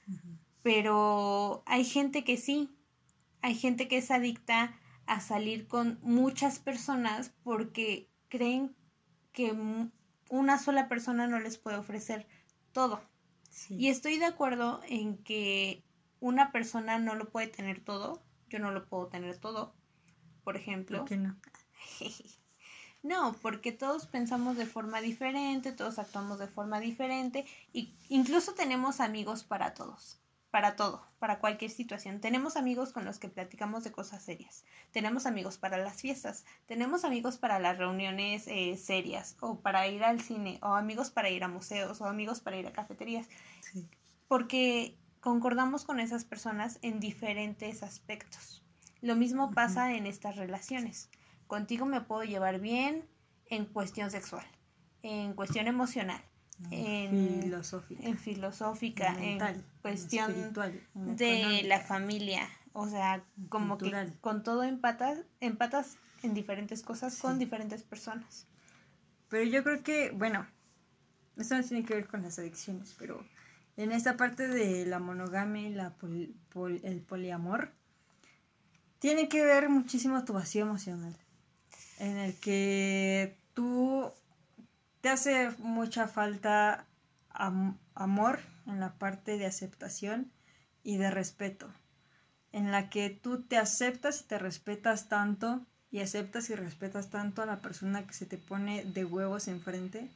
pero hay gente que sí, hay gente que es adicta a salir con muchas personas porque creen que una sola persona no les puede ofrecer todo. Sí. Y estoy de acuerdo en que una persona no lo puede tener todo, yo no lo puedo tener todo, por ejemplo. ¿Por qué no? No, porque todos pensamos de forma diferente, todos actuamos de forma diferente y incluso tenemos amigos para todos, para todo, para cualquier situación. Tenemos amigos con los que platicamos de cosas serias, tenemos amigos para las fiestas, tenemos amigos para las reuniones serias o para ir al cine o amigos para ir a museos o amigos para ir a cafeterías, sí. Porque concordamos con esas personas en diferentes aspectos. Lo mismo pasa en estas relaciones. Contigo me puedo llevar bien en cuestión sexual, en cuestión emocional, en filosófica, mental, en cuestión espiritual, de la familia. O sea, como cultural. Que con todo empatas en diferentes cosas, sí. Con diferentes personas. Pero yo creo que, bueno, esto no tiene que ver con las adicciones, pero en esta parte de la monogamia y el poliamor, tiene que ver muchísimo tu vacío emocional, en el que tú te hace mucha falta amor en la parte de aceptación y de respeto, en la que tú te aceptas y te respetas tanto y aceptas y respetas tanto a la persona que se te pone de huevos enfrente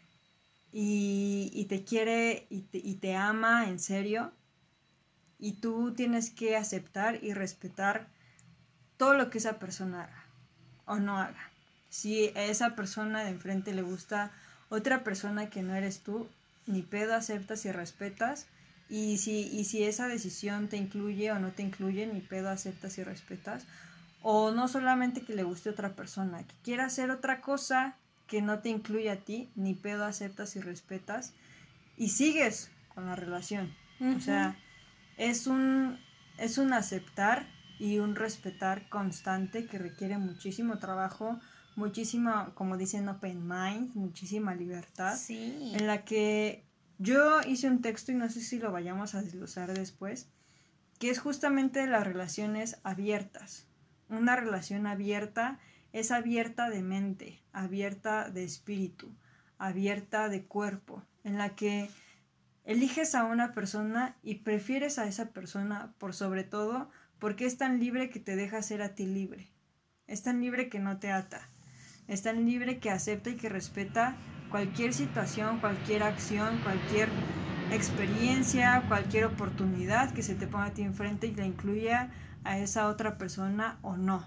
y te quiere y te ama en serio, y tú tienes que aceptar y respetar todo lo que esa persona haga o no haga. Si a esa persona de enfrente le gusta otra persona que no eres tú, ni pedo, aceptas y respetas. Y si esa decisión te incluye o no te incluye, ni pedo, aceptas y respetas. O no solamente que le guste otra persona, que quiera hacer otra cosa que no te incluye a ti, ni pedo, aceptas y respetas. Y sigues con la relación. Uh-huh. O sea, es un aceptar y un respetar constante que requiere muchísimo trabajo, muchísima, como dicen, open mind, muchísima libertad, sí. En la que yo hice un texto y no sé si lo vayamos a desglosar después, que es justamente las relaciones abiertas. Una relación abierta es abierta de mente, abierta de espíritu, abierta de cuerpo, en la que eliges a una persona y prefieres a esa persona por sobre todo, porque es tan libre que te deja ser a ti libre. Es tan libre que no te ata. Es tan libre que acepta y que respeta cualquier situación, cualquier acción, cualquier experiencia, cualquier oportunidad que se te ponga a ti enfrente y la incluya a esa otra persona o no.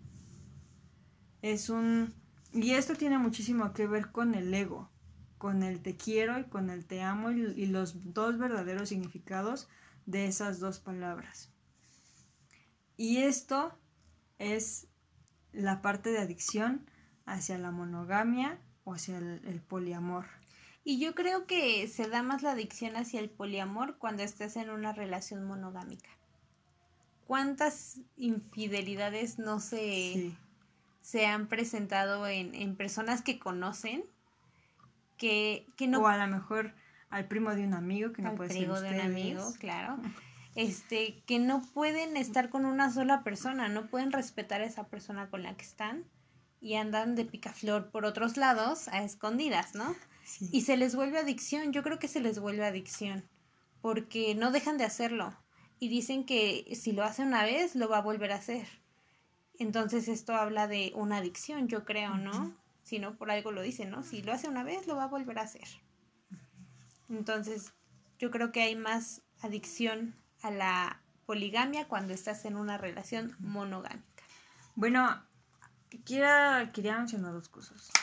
Y esto tiene muchísimo que ver con el ego, con el te quiero y con el te amo y los dos verdaderos significados de esas dos palabras. Y esto es la parte de adicción hacia la monogamia o hacia el poliamor. Y yo creo que se da más la adicción hacia el poliamor cuando estás en una relación monogámica. ¿Cuántas infidelidades no se han presentado en personas que conocen? Que no, o a lo mejor al primo de un amigo, que no puede ser ustedes. Al primo de un amigo, claro. Que no pueden estar con una sola persona, no pueden respetar a esa persona con la que están y andan de picaflor por otros lados a escondidas, ¿no? Sí. Y se les vuelve adicción, yo creo que se les vuelve adicción, porque no dejan de hacerlo y dicen que si lo hace una vez, lo va a volver a hacer. Entonces esto habla de una adicción, yo creo, ¿no? Si no, por algo lo dicen, ¿no? Si lo hace una vez, lo va a volver a hacer. Entonces, yo creo que hay más adicción a la poligamia cuando estás en una relación monogámica. Bueno, quería mencionar dos cosas.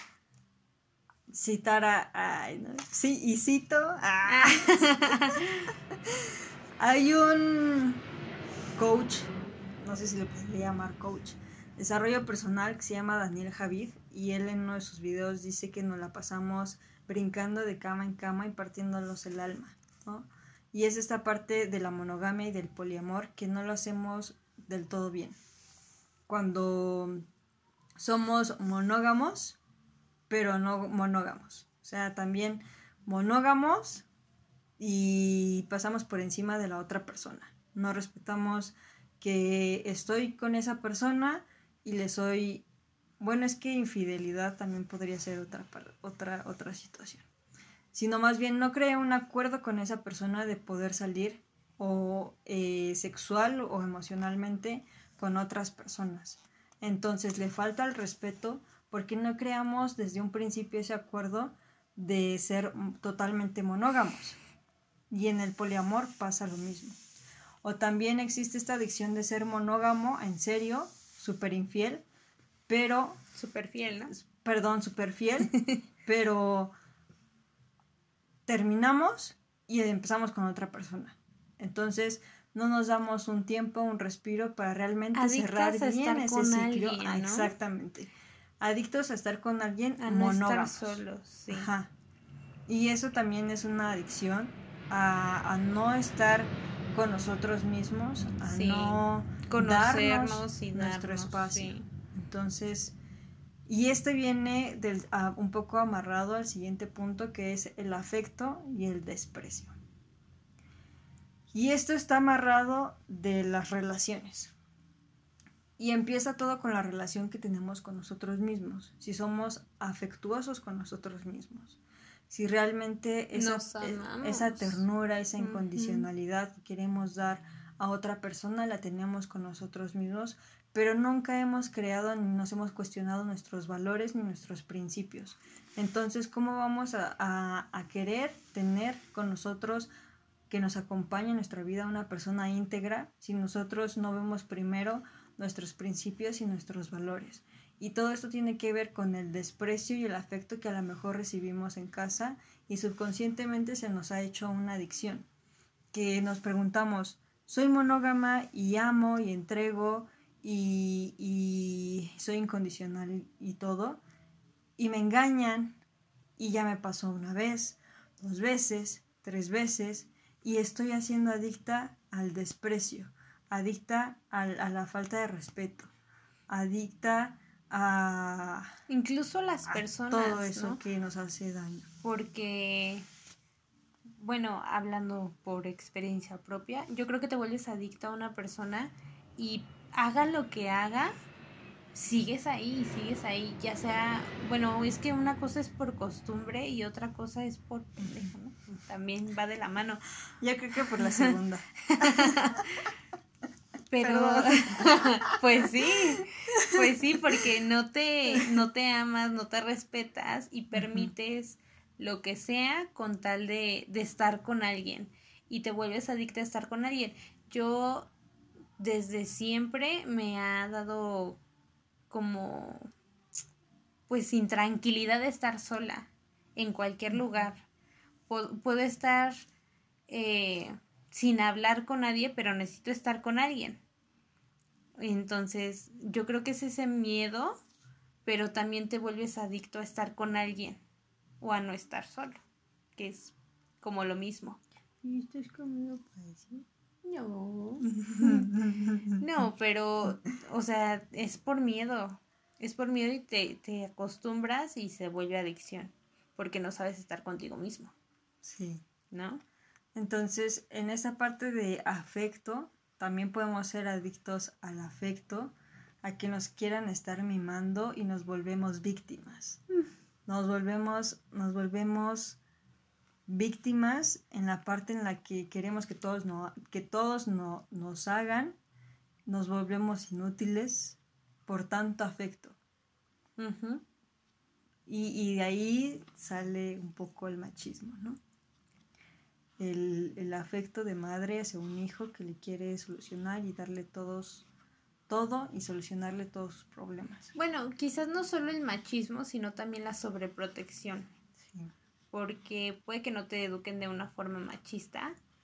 Citar cito Hay un coach, no sé si le podría llamar coach, desarrollo personal, que se llama Daniel Javid, y él en uno de sus videos dice que nos la pasamos brincando de cama en cama y partiéndonos el alma, ¿no? Y es esta parte de la monogamia y del poliamor que no lo hacemos del todo bien. Cuando somos monógamos, pero no monógamos. O sea, también monógamos y pasamos por encima de la otra persona. No respetamos que estoy con esa persona y le soy... Bueno, es que infidelidad también podría ser otra situación. Sino más bien no crea un acuerdo con esa persona de poder salir o sexual o emocionalmente con otras personas. Entonces le falta el respeto porque no creamos desde un principio ese acuerdo de ser totalmente monógamos. Y en el poliamor pasa lo mismo. O también existe esta adicción de ser monógamo, en serio, súper infiel, pero... Súper fiel, ¿no? Perdón, súper fiel, pero terminamos y empezamos con otra persona. Entonces no nos damos un tiempo, un respiro para realmente adictos cerrar bien ese ciclo. Alguien, ¿no? Exactamente. Adictos a estar con alguien a monógamos. No estar solos, sí. Ajá. Y eso también es una adicción a no estar con nosotros mismos, a sí. no conocernos y nuestro darnos, espacio. Sí. Entonces, y este viene un poco amarrado al siguiente punto, que es el afecto y el desprecio. Y esto está amarrado de las relaciones. Y empieza todo con la relación que tenemos con nosotros mismos. Si somos afectuosos con nosotros mismos. Si realmente esa ternura, esa incondicionalidad que queremos dar a otra persona la tenemos con nosotros mismos, pero nunca hemos creado ni nos hemos cuestionado nuestros valores ni nuestros principios. Entonces, ¿cómo vamos a querer tener con nosotros que nos acompañe en nuestra vida una persona íntegra si nosotros no vemos primero nuestros principios y nuestros valores? Y todo esto tiene que ver con el desprecio y el afecto que a lo mejor recibimos en casa y subconscientemente se nos ha hecho una adicción. Que nos preguntamos, soy monógama y amo y entrego y soy incondicional y todo, y me engañan y ya me pasó una vez, 2 veces, 3 veces, y estoy haciendo adicta al desprecio, adicta a la falta de respeto, adicta a... Incluso las personas, todo eso, ¿no? Que nos hace daño. Porque, bueno, hablando por experiencia propia, yo creo que te vuelves adicta a una persona y haga lo que haga, sigues ahí, ya sea, bueno, es que una cosa es por costumbre y otra cosa es por pendejo, ¿no? También va de la mano. Yo creo que por la segunda. Pero, pues sí, porque no te amas, no te respetas y permites lo que sea con tal de estar con alguien y te vuelves adicta a estar con alguien. Yo desde siempre me ha dado como, pues, intranquilidad de estar sola en cualquier lugar. Puedo estar sin hablar con nadie, pero necesito estar con alguien. Entonces, yo creo que es ese miedo, pero también te vuelves adicto a estar con alguien o a no estar solo, que es como lo mismo. ¿Y estás conmigo para decir? No. No, pero, o sea, es por miedo y te acostumbras y se vuelve adicción, porque no sabes estar contigo mismo. Sí. ¿No? Entonces, en esa parte de afecto, también podemos ser adictos al afecto, a que nos quieran estar mimando y nos volvemos víctimas. Nos volvemos víctimas en la parte en la que queremos que todos nos hagan, nos volvemos inútiles por tanto afecto. Uh-huh. Y de ahí sale un poco el machismo, ¿no? El afecto de madre hacia un hijo que le quiere solucionar y darle todo y solucionarle todos sus problemas. Bueno, quizás no solo el machismo, sino también la sobreprotección. Sí. Porque puede que no te eduquen de una forma machista,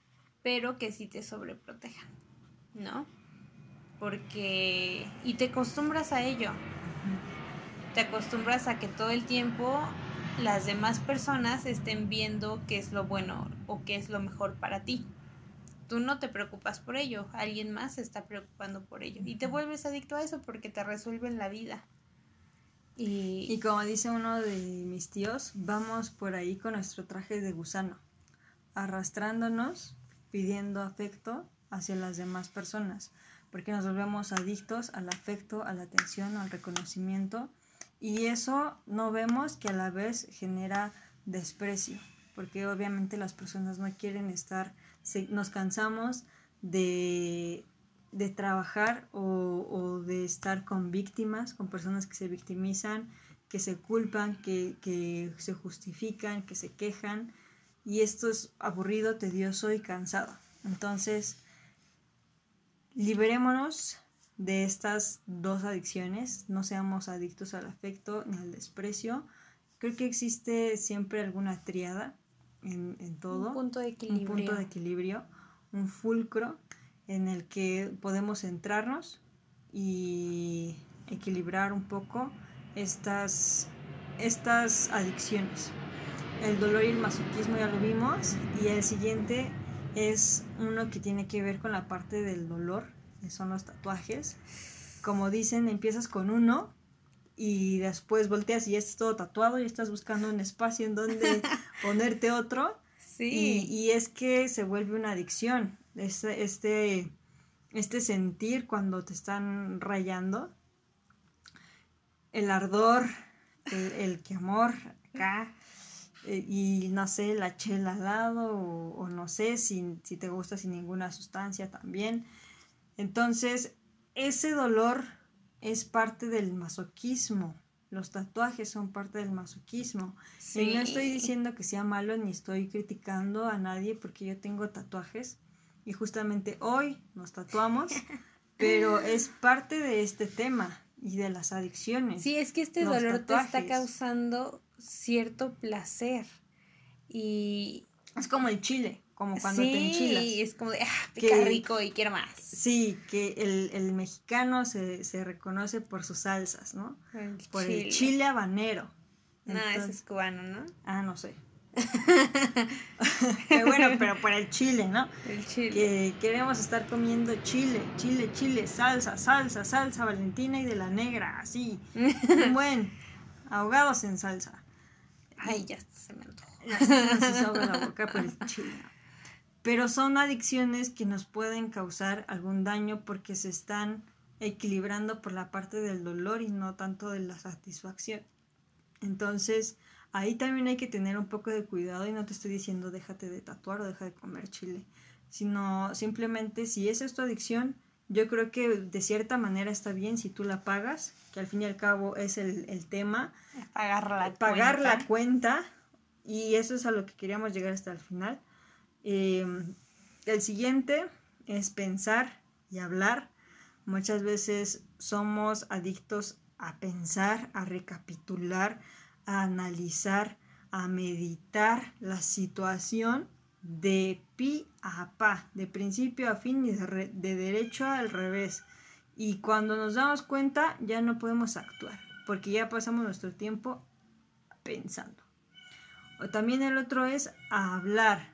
pero que sí te sobreprotejan, ¿no? Porque... y te acostumbras a ello. Te acostumbras a que todo el tiempo las demás personas estén viendo qué es lo bueno o qué es lo mejor para ti. Tú no te preocupas por ello, alguien más se está preocupando por ello. Y te vuelves adicto a eso porque te resuelven la vida. Y como dice uno de mis tíos, vamos por ahí con nuestro traje de gusano, arrastrándonos, pidiendo afecto hacia las demás personas, porque nos volvemos adictos al afecto, a la atención, al reconocimiento, y eso no vemos que a la vez genera desprecio, porque obviamente las personas no quieren estar, nos cansamos de trabajar o de estar con víctimas, con personas que se victimizan, que se culpan, que se justifican, que se quejan, y esto es aburrido, tedioso y cansado. Entonces, liberémonos de estas dos adicciones, no seamos adictos al afecto ni al desprecio. Creo que existe siempre alguna tríada en todo. Un punto de equilibrio. Un punto de equilibrio, un fulcro en el que podemos centrarnos y equilibrar un poco estas adicciones. El dolor y el masoquismo ya lo vimos, y el siguiente es uno que tiene que ver con la parte del dolor, que son los tatuajes. Como dicen, empiezas con uno y después volteas y ya estás todo tatuado y estás buscando un espacio en donde ponerte otro. Sí. Y es que se vuelve una adicción, este sentir cuando te están rayando, el ardor, el quemor acá, y no sé, la chela al lado, o no sé, si te gusta sin ninguna sustancia también. Entonces, ese dolor es parte del masoquismo. Los tatuajes son parte del masoquismo. Sí. Y no estoy diciendo que sea malo ni estoy criticando a nadie porque yo tengo tatuajes y justamente hoy nos tatuamos, pero es parte de este tema y de las adicciones. Sí, es que este dolor tatuajes te está causando cierto placer y... es como el chile, como cuando te enchilas. Sí, es como de, pica rico y quiero más. Sí, que el mexicano se reconoce por sus salsas, ¿no? El chile habanero. Entonces, ese es cubano, ¿no? No sé. Pero bueno, pero por el chile, ¿no? El chile. Que queremos estar comiendo chile, salsa valentina y de la negra, así. Un buen, ahogados en salsa. Ay, ya se me antojó. Ya se ahoga la boca por el chile. Pero son adicciones que nos pueden causar algún daño porque se están equilibrando por la parte del dolor y no tanto de la satisfacción. Entonces, ahí también hay que tener un poco de cuidado, y no te estoy diciendo déjate de tatuar o deja de comer chile, sino simplemente si esa es tu adicción, yo creo que de cierta manera está bien si tú la pagas, que al fin y al cabo es el tema. Pagar la cuenta, y eso es a lo que queríamos llegar hasta el final. El siguiente es pensar y hablar. Muchas veces somos adictos a pensar, a recapitular, a analizar, a meditar la situación de pi a pa, de principio a fin y de derecho al revés. Y cuando nos damos cuenta ya no podemos actuar, porque ya pasamos nuestro tiempo pensando. O también el otro es hablar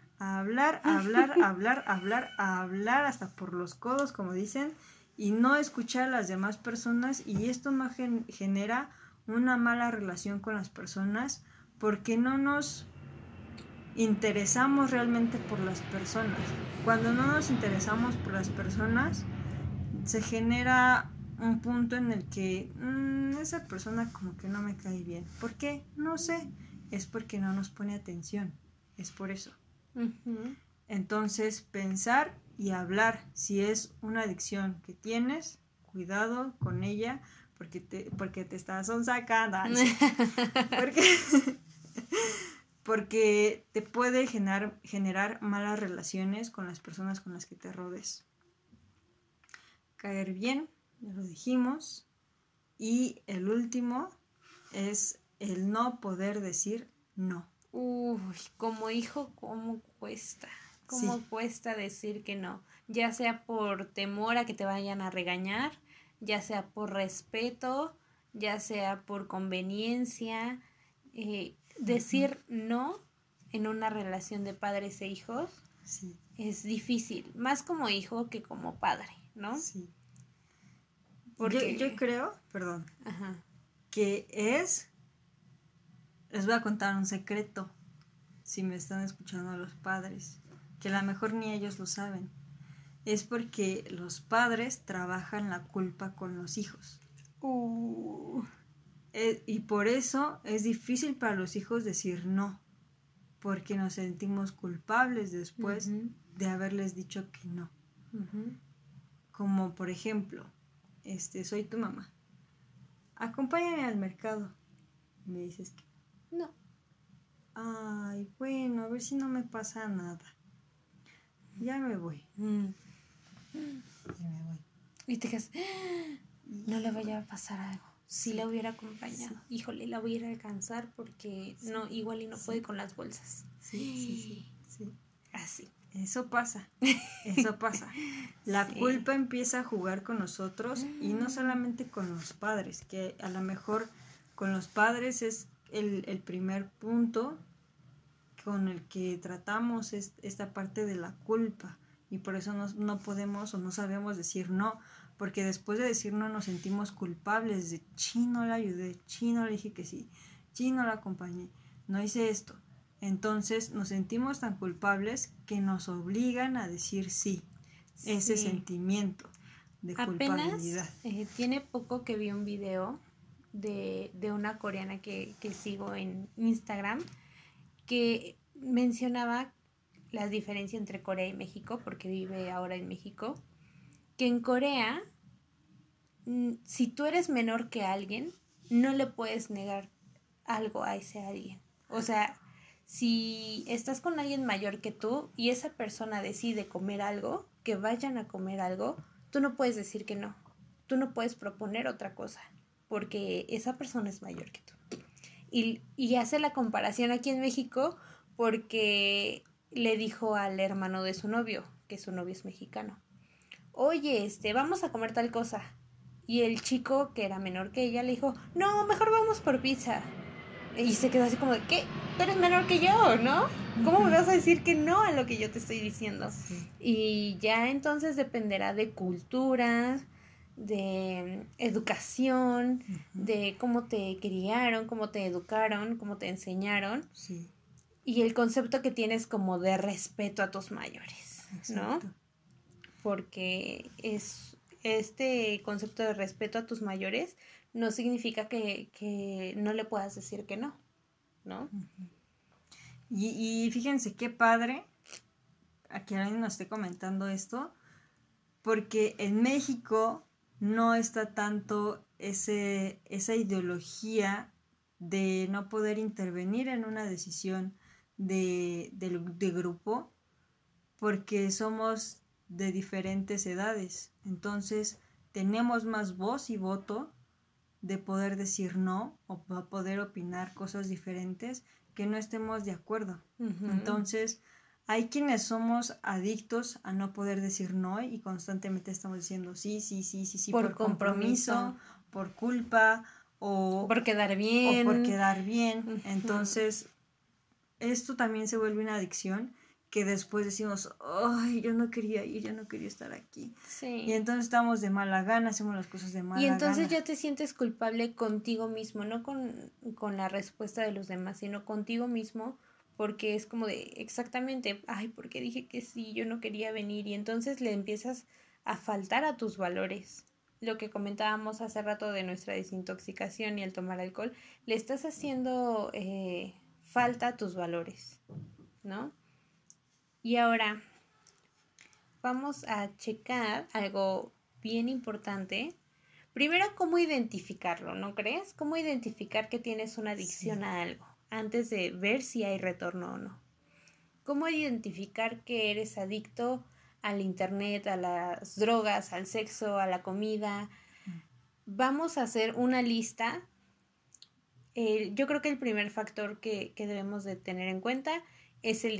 hasta por los codos, como dicen, y no escuchar a las demás personas, y esto no genera una mala relación con las personas porque no nos interesamos realmente por las personas. Cuando no nos interesamos por las personas, se genera un punto en el que esa persona como que no me cae bien. ¿Por qué? No sé. Es porque no nos pone atención. Es por eso. Uh-huh. Entonces, pensar y hablar. Si es una adicción que tienes, cuidado con ella, porque te estás sacando. Porque te puede generar malas relaciones con las personas con las que te rodees. Caer bien, ya lo dijimos. Y el último es el no poder decir no. Uy, como hijo, ¿cómo cuesta? cómo Sí. cuesta decir que no, ya sea por temor a que te vayan a regañar, ya sea por respeto, ya sea por conveniencia, decir no en una relación de padres e hijos Sí. es difícil, más como hijo que como padre, ¿no? Sí. Yo Porque, creo, perdón, ajá, que les voy a contar un secreto, si me están escuchando los padres, que a lo mejor ni ellos lo saben. Es porque los padres trabajan la culpa con los hijos. Y por eso es difícil para los hijos decir no, porque nos sentimos culpables después uh-huh, de haberles dicho que no. uh-huh. Como por ejemplo, soy tu mamá. Acompáñame al mercado. Me dices que No. ay, bueno, a ver si no me pasa nada. Ya me voy. Ya me voy. Y te quedas, no le vaya a pasar algo. Si Sí. la hubiera acompañado, Sí. híjole, la voy a ir a alcanzar porque Sí. no, igual y no Sí. puede con las bolsas. Sí. Así. Eso pasa. La Sí. culpa empieza a jugar con nosotros y no solamente con los padres, que a lo mejor con los padres es el primer punto con el que tratamos esta parte de la culpa y por eso no podemos o no sabemos decir no, porque después de decir no nos sentimos culpables de no la ayudé, no le dije que sí, no la acompañé, no hice esto. Entonces nos sentimos tan culpables que nos obligan a decir sí, ese sentimiento de culpabilidad. Apenas tiene poco que vi un video de una coreana que sigo en Instagram que mencionaba la diferencia entre Corea y México, porque vive ahora en México, que en Corea, si tú eres menor que alguien, no le puedes negar algo a ese alguien. O sea, si estás con alguien mayor que tú y esa persona decide comer algo, que vayan a comer algo, tú no puedes decir que no. Tú no puedes proponer otra cosa, porque esa persona es mayor que tú. Y hace la comparación aquí en México porque le dijo al hermano de su novio, que su novio es mexicano, oye, vamos a comer tal cosa. Y el chico, que era menor que ella, le dijo, no, mejor vamos por pizza. Y se quedó así como de, ¿qué? Tú eres menor que yo, ¿no? ¿Cómo me vas a decir que no a lo que yo te estoy diciendo? Sí. Y ya entonces dependerá de cultura, de educación, de cómo te criaron, cómo te educaron, cómo te enseñaron. Sí. Y el concepto que tienes como de respeto a tus mayores, ¿no? Exacto. Porque este concepto de respeto a tus mayores no significa que no le puedas decir que no, ¿no? Y fíjense qué padre a que alguien nos esté comentando esto, porque en México no está tanto esa ideología de no poder intervenir en una decisión de grupo, porque somos de diferentes edades. Entonces tenemos más voz y voto de poder decir no o poder opinar cosas diferentes que no estemos de acuerdo. Uh-huh. Entonces hay quienes somos adictos a no poder decir no y constantemente estamos diciendo sí por compromiso, por culpa o por quedar bien. Uh-huh. Entonces esto también se vuelve una adicción que después decimos, ay, yo no quería ir, yo no quería estar aquí. Sí. Y entonces estamos de mala gana, hacemos las cosas de mala gana. Y entonces ya te sientes culpable contigo mismo, no con la respuesta de los demás, sino contigo mismo, porque es como de, exactamente, ay, ¿por qué dije que sí? Yo no quería venir. Y entonces le empiezas a faltar a tus valores. Lo que comentábamos hace rato de nuestra desintoxicación y el tomar alcohol, le estás haciendo falta a tus valores, ¿no? Y ahora vamos a checar algo bien importante. Primero, ¿cómo identificarlo? ¿No crees? ¿Cómo identificar que tienes una adicción a algo antes de ver si hay retorno o no? ¿Cómo identificar que eres adicto al internet, a las drogas, al sexo, a la comida? Vamos a hacer una lista. Yo creo que el primer factor que debemos de tener en cuenta es el dinero.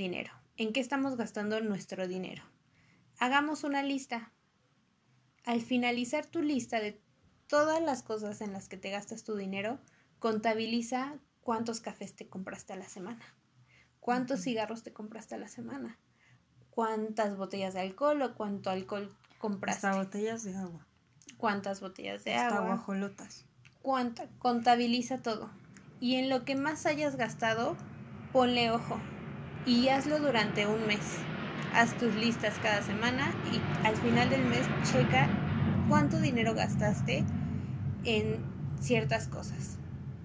¿En qué estamos gastando nuestro dinero? Hagamos una lista. Al finalizar tu lista de todas las cosas en las que te gastas tu dinero, contabiliza cuántos cafés te compraste a la semana, cuántos cigarros te compraste a la semana, cuántas botellas de alcohol o cuánto alcohol compraste. Hasta botellas de agua. Cuántas botellas de hasta agua. Hasta guajolotas. Contabiliza todo. Y en lo que más hayas gastado, ponle ojo. Y hazlo durante un mes. Haz tus listas cada semana y al final del mes checa cuánto dinero gastaste en ciertas cosas.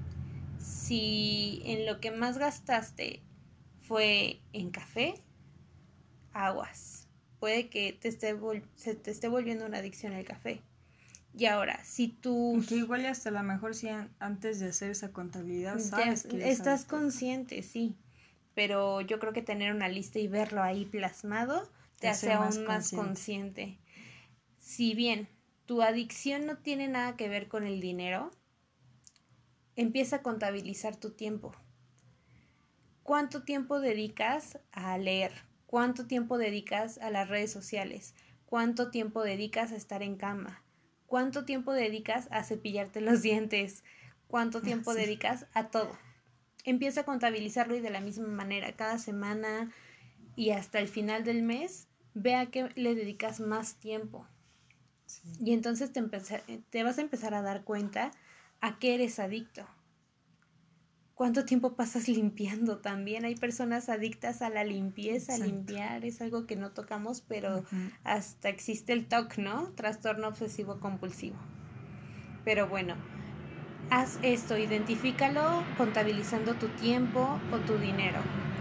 Si en lo que más gastaste fue en café, aguas. Puede que se te esté volviendo una adicción el café. Y ahora, si tú... Que igual y hasta a lo mejor si antes de hacer esa contabilidad sabes que estás consciente, sí. Pero yo creo que tener una lista y verlo ahí plasmado te hace aún más consciente. Si bien tu adicción no tiene nada que ver con el dinero, empieza a contabilizar tu tiempo. ¿Cuánto tiempo dedicas a leer? ¿Cuánto tiempo dedicas a las redes sociales? ¿Cuánto tiempo dedicas a estar en cama? ¿Cuánto tiempo dedicas a cepillarte los dientes? ¿Cuánto tiempo dedicas a todo? Empieza a contabilizarlo y de la misma manera, cada semana y hasta el final del mes, ve a qué le dedicas más tiempo. Sí. Y entonces te vas a empezar a dar cuenta a qué eres adicto. ¿Cuánto tiempo pasas limpiando también? Hay personas adictas a la limpieza, a limpiar, es algo que no tocamos, pero hasta existe el TOC, ¿no? Trastorno obsesivo compulsivo. Pero bueno, haz esto, identifícalo contabilizando tu tiempo o tu dinero.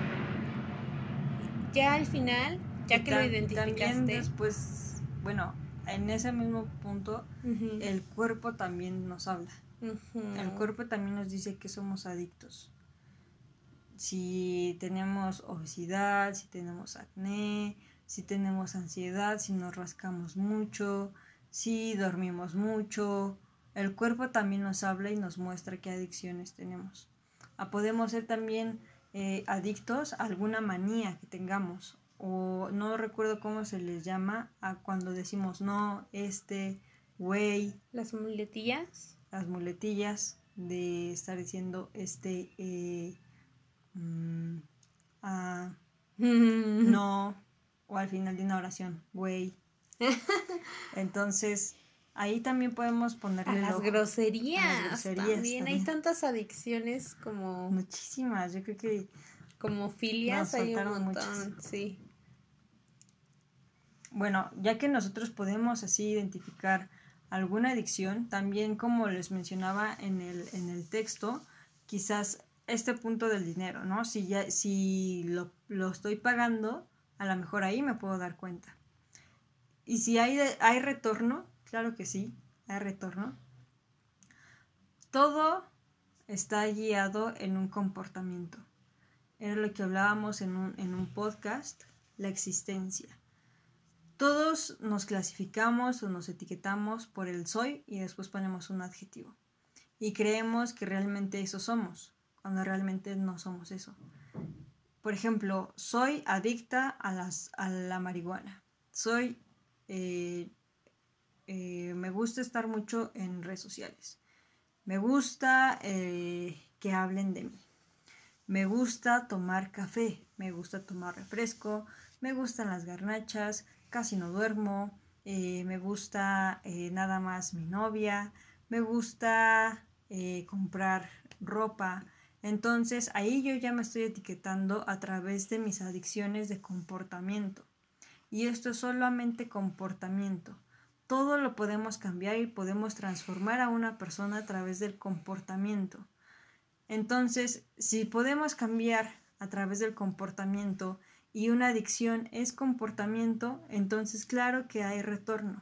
Ya al final, ya que lo identificaste... También después, bueno, en ese mismo punto, el cuerpo también nos habla. El cuerpo también nos dice que somos adictos. Si tenemos obesidad, si tenemos acné, si tenemos ansiedad, si nos rascamos mucho, si dormimos mucho, el cuerpo también nos habla y nos muestra qué adicciones tenemos. Podemos ser también adictos a alguna manía que tengamos, o no recuerdo cómo se les llama a cuando decimos no, güey. Las muletillas. Las muletillas de estar diciendo no, o al final de una oración, güey. Entonces, ahí también podemos ponerle a las groserías. También hay tantas adicciones como... Muchísimas, yo creo que... Como filias hay un montón, muchas. Sí. Bueno, ya que nosotros podemos así identificar alguna adicción, también como les mencionaba en el texto, quizás este punto del dinero, ¿no? Si lo estoy pagando, a lo mejor ahí me puedo dar cuenta. Y si hay retorno, claro que sí, hay retorno. Todo está guiado en un comportamiento. Era lo que hablábamos en un podcast, la existencia. Todos nos clasificamos o nos etiquetamos por el soy y después ponemos un adjetivo. Y creemos que realmente eso somos, cuando realmente no somos eso. Por ejemplo, soy adicta a la marihuana. Me gusta estar mucho en redes sociales. Me gusta que hablen de mí. Me gusta tomar café. Me gusta tomar refresco. Me gustan las garnachas. Casi no duermo, me gusta nada más mi novia, me gusta comprar ropa. Entonces ahí yo ya me estoy etiquetando a través de mis adicciones de comportamiento. Y esto es solamente comportamiento. Todo lo podemos cambiar y podemos transformar a una persona a través del comportamiento. Entonces, si podemos cambiar a través del comportamiento y una adicción es comportamiento, entonces claro que hay retorno.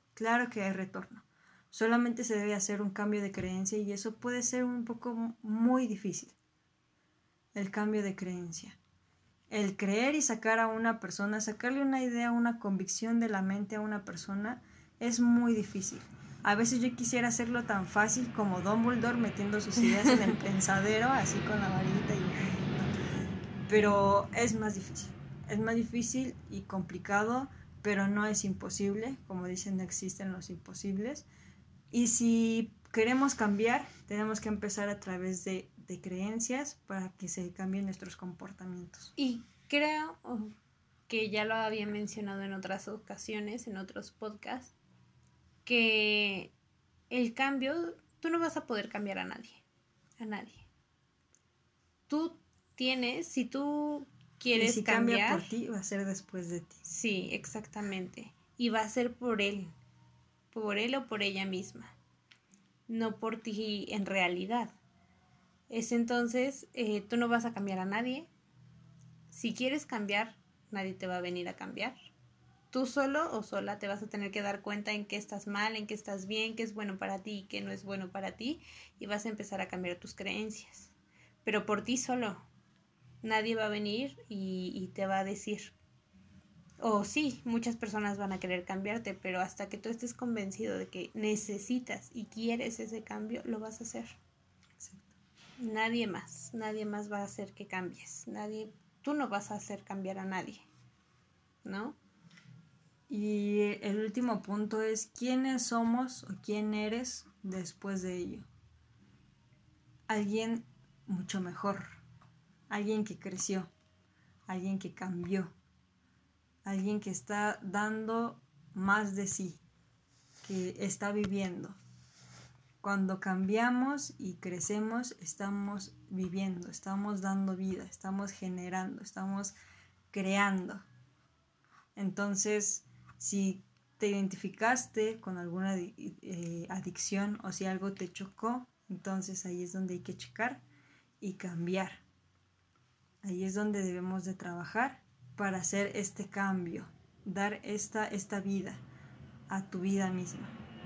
Solamente se debe hacer un cambio de creencia y eso puede ser un poco muy difícil. El cambio de creencia. El creer y sacar a una persona, sacarle una idea, una convicción de la mente a una persona es muy difícil. A veces yo quisiera hacerlo tan fácil como Dumbledore metiendo sus ideas en el pensadero, así con la varita pero es más difícil. Es más difícil y complicado, pero no es imposible. Como dicen, no existen los imposibles. Y si queremos cambiar, tenemos que empezar a través de creencias para que se cambien nuestros comportamientos. Y creo que ya lo había mencionado en otras ocasiones, en otros podcasts, que el cambio, tú no vas a poder cambiar a nadie. Tú tienes, si tú quieres y si cambiar, cambia por ti, va a ser después de ti. Sí, exactamente. Y va a ser por él o por ella misma, no por ti en realidad. Es entonces, tú no vas a cambiar a nadie. Si quieres cambiar, nadie te va a venir a cambiar. Tú solo o sola te vas a tener que dar cuenta en qué estás mal, en qué estás bien, qué es bueno para ti y qué no es bueno para ti, y vas a empezar a cambiar tus creencias. Pero por ti solo. Nadie va a venir y te va a decir. Sí, muchas personas van a querer cambiarte, pero hasta que tú estés convencido de que necesitas y quieres ese cambio, lo vas a hacer. Exacto. Nadie más va a hacer que cambies. Tú no vas a hacer cambiar a nadie, ¿no? Y el último punto es quiénes somos o quién eres después de ello. Alguien mucho mejor, alguien que creció, alguien que cambió, alguien que está dando más de sí, que está viviendo. Cuando cambiamos y crecemos, estamos viviendo, estamos dando vida, estamos generando, estamos creando. Entonces, si te identificaste con alguna adicción o si algo te chocó, entonces ahí es donde hay que checar y cambiar. Ahí es donde debemos de trabajar para hacer este cambio, dar esta vida a tu vida misma.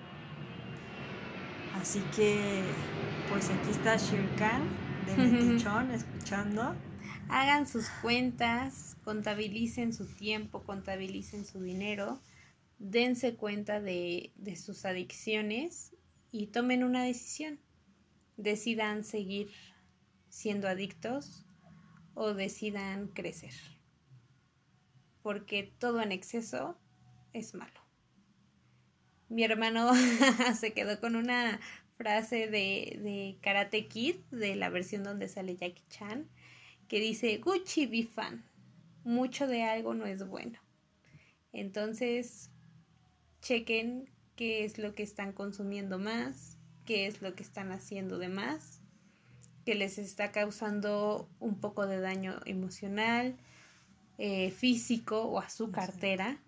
Así que, pues aquí está Shirkan de Metichón escuchando. Hagan sus cuentas, contabilicen su tiempo, contabilicen su dinero, dense cuenta de sus adicciones y tomen una decisión. Decidan seguir siendo adictos o decidan crecer. Porque todo en exceso es malo. Mi hermano se quedó con una frase de Karate Kid, de la versión donde sale Jackie Chan, que dice, Gucci be fan, mucho de algo no es bueno. Entonces, chequen qué es lo que están consumiendo más, qué es lo que están haciendo de más, que les está causando un poco de daño emocional, físico o a su cartera.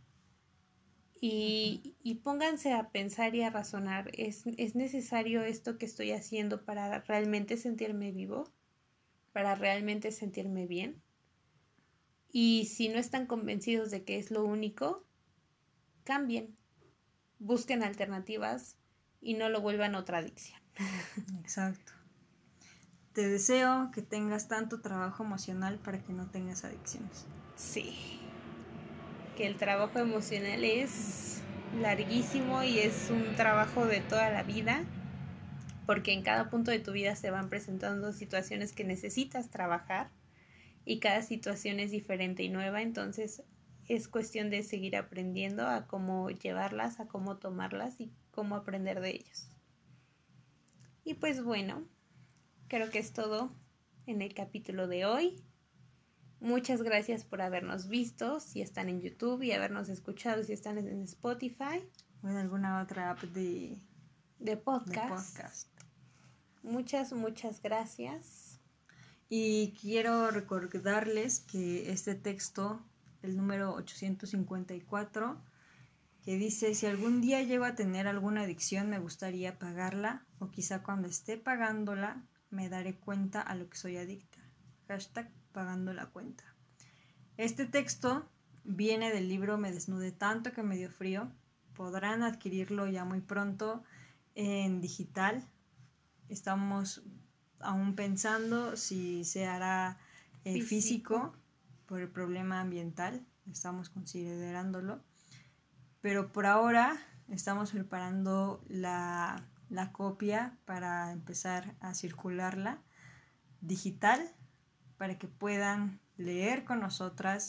Y pónganse a pensar y a razonar, ¿es necesario esto que estoy haciendo para realmente sentirme vivo? ¿Para realmente sentirme bien? Y si no están convencidos de que es lo único, cambien, busquen alternativas y no lo vuelvan otra adicción. Exacto. Te deseo que tengas tanto trabajo emocional para que no tengas adicciones. Sí, que el trabajo emocional es larguísimo y es un trabajo de toda la vida, porque en cada punto de tu vida se van presentando situaciones que necesitas trabajar y cada situación es diferente y nueva, entonces es cuestión de seguir aprendiendo a cómo llevarlas, a cómo tomarlas y cómo aprender de ellos. Y pues bueno, creo que es todo en el capítulo de hoy. Muchas gracias por habernos visto, si están en YouTube, y habernos escuchado si están en Spotify. O en alguna otra app de podcast. Muchas gracias. Y quiero recordarles que este texto, el número 854, que dice, si algún día llego a tener alguna adicción, me gustaría pagarla, o quizá cuando esté pagándola, me daré cuenta a lo que soy adicta. #pagando la cuenta. Este texto viene del libro Me desnudé tanto que me dio frío. Podrán adquirirlo ya muy pronto en digital. Estamos aún pensando si se hará físico por el problema ambiental. Estamos considerándolo. Pero por ahora estamos preparando la copia para empezar a circularla digital, para que puedan leer con nosotras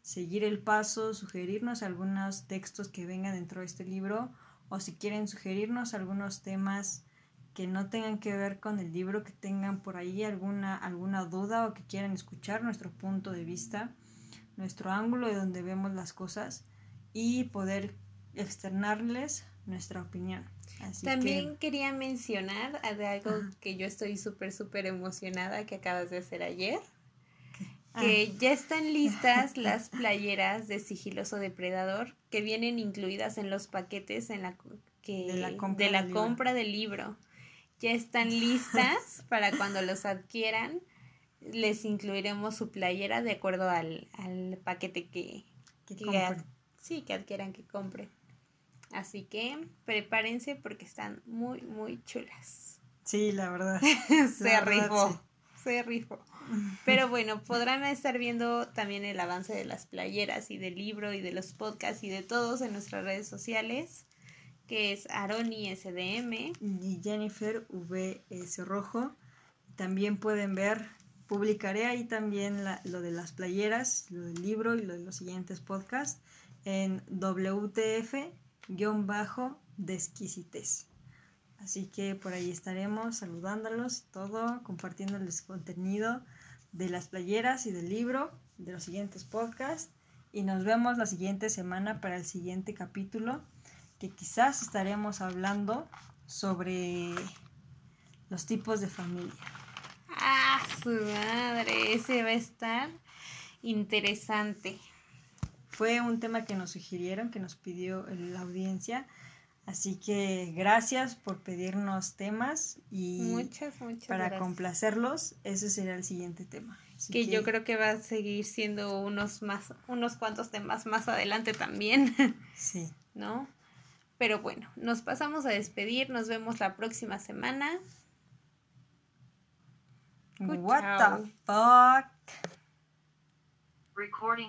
seguir el paso, sugerirnos algunos textos que vengan dentro de este libro, o si quieren sugerirnos algunos temas que no tengan que ver con el libro, que tengan por ahí alguna duda o que quieran escuchar nuestro punto de vista, nuestro ángulo de donde vemos las cosas y poder externarles nuestra opinión. Así también quería mencionar de algo que yo estoy súper emocionada que acabas de hacer ayer. Que ya están listas las playeras de Sigiloso Depredador que vienen incluidas en los paquetes de la compra del libro. Ya están listas para cuando los adquieran. Les incluiremos su playera de acuerdo al paquete que adquieran, que compren. Así que prepárense porque están muy chulas. Sí, la verdad. Se rifó. Pero bueno, podrán estar viendo también el avance de las playeras y del libro y de los podcasts y de todos en nuestras redes sociales, que es Aroni SDM y Jennifer VS Rojo. También pueden ver, publicaré ahí también lo de las playeras, lo del libro y lo de los siguientes podcasts en WTF-Desquisitez. Así que por ahí estaremos saludándolos, todo, compartiéndoles contenido de las playeras y del libro, de los siguientes podcasts. Y nos vemos la siguiente semana para el siguiente capítulo, que quizás estaremos hablando sobre los tipos de familia. ¡Ah, su madre! Ese va a estar interesante. Fue un tema que nos sugirieron, que nos pidió la audiencia. Así que gracias por pedirnos temas y muchas para gracias. Complacerlos, ese será el siguiente tema. Así que yo creo que va a seguir siendo unos cuantos temas más adelante también. Sí. ¿No? Pero bueno, nos pasamos a despedir, nos vemos la próxima semana. What the fuck? Recording.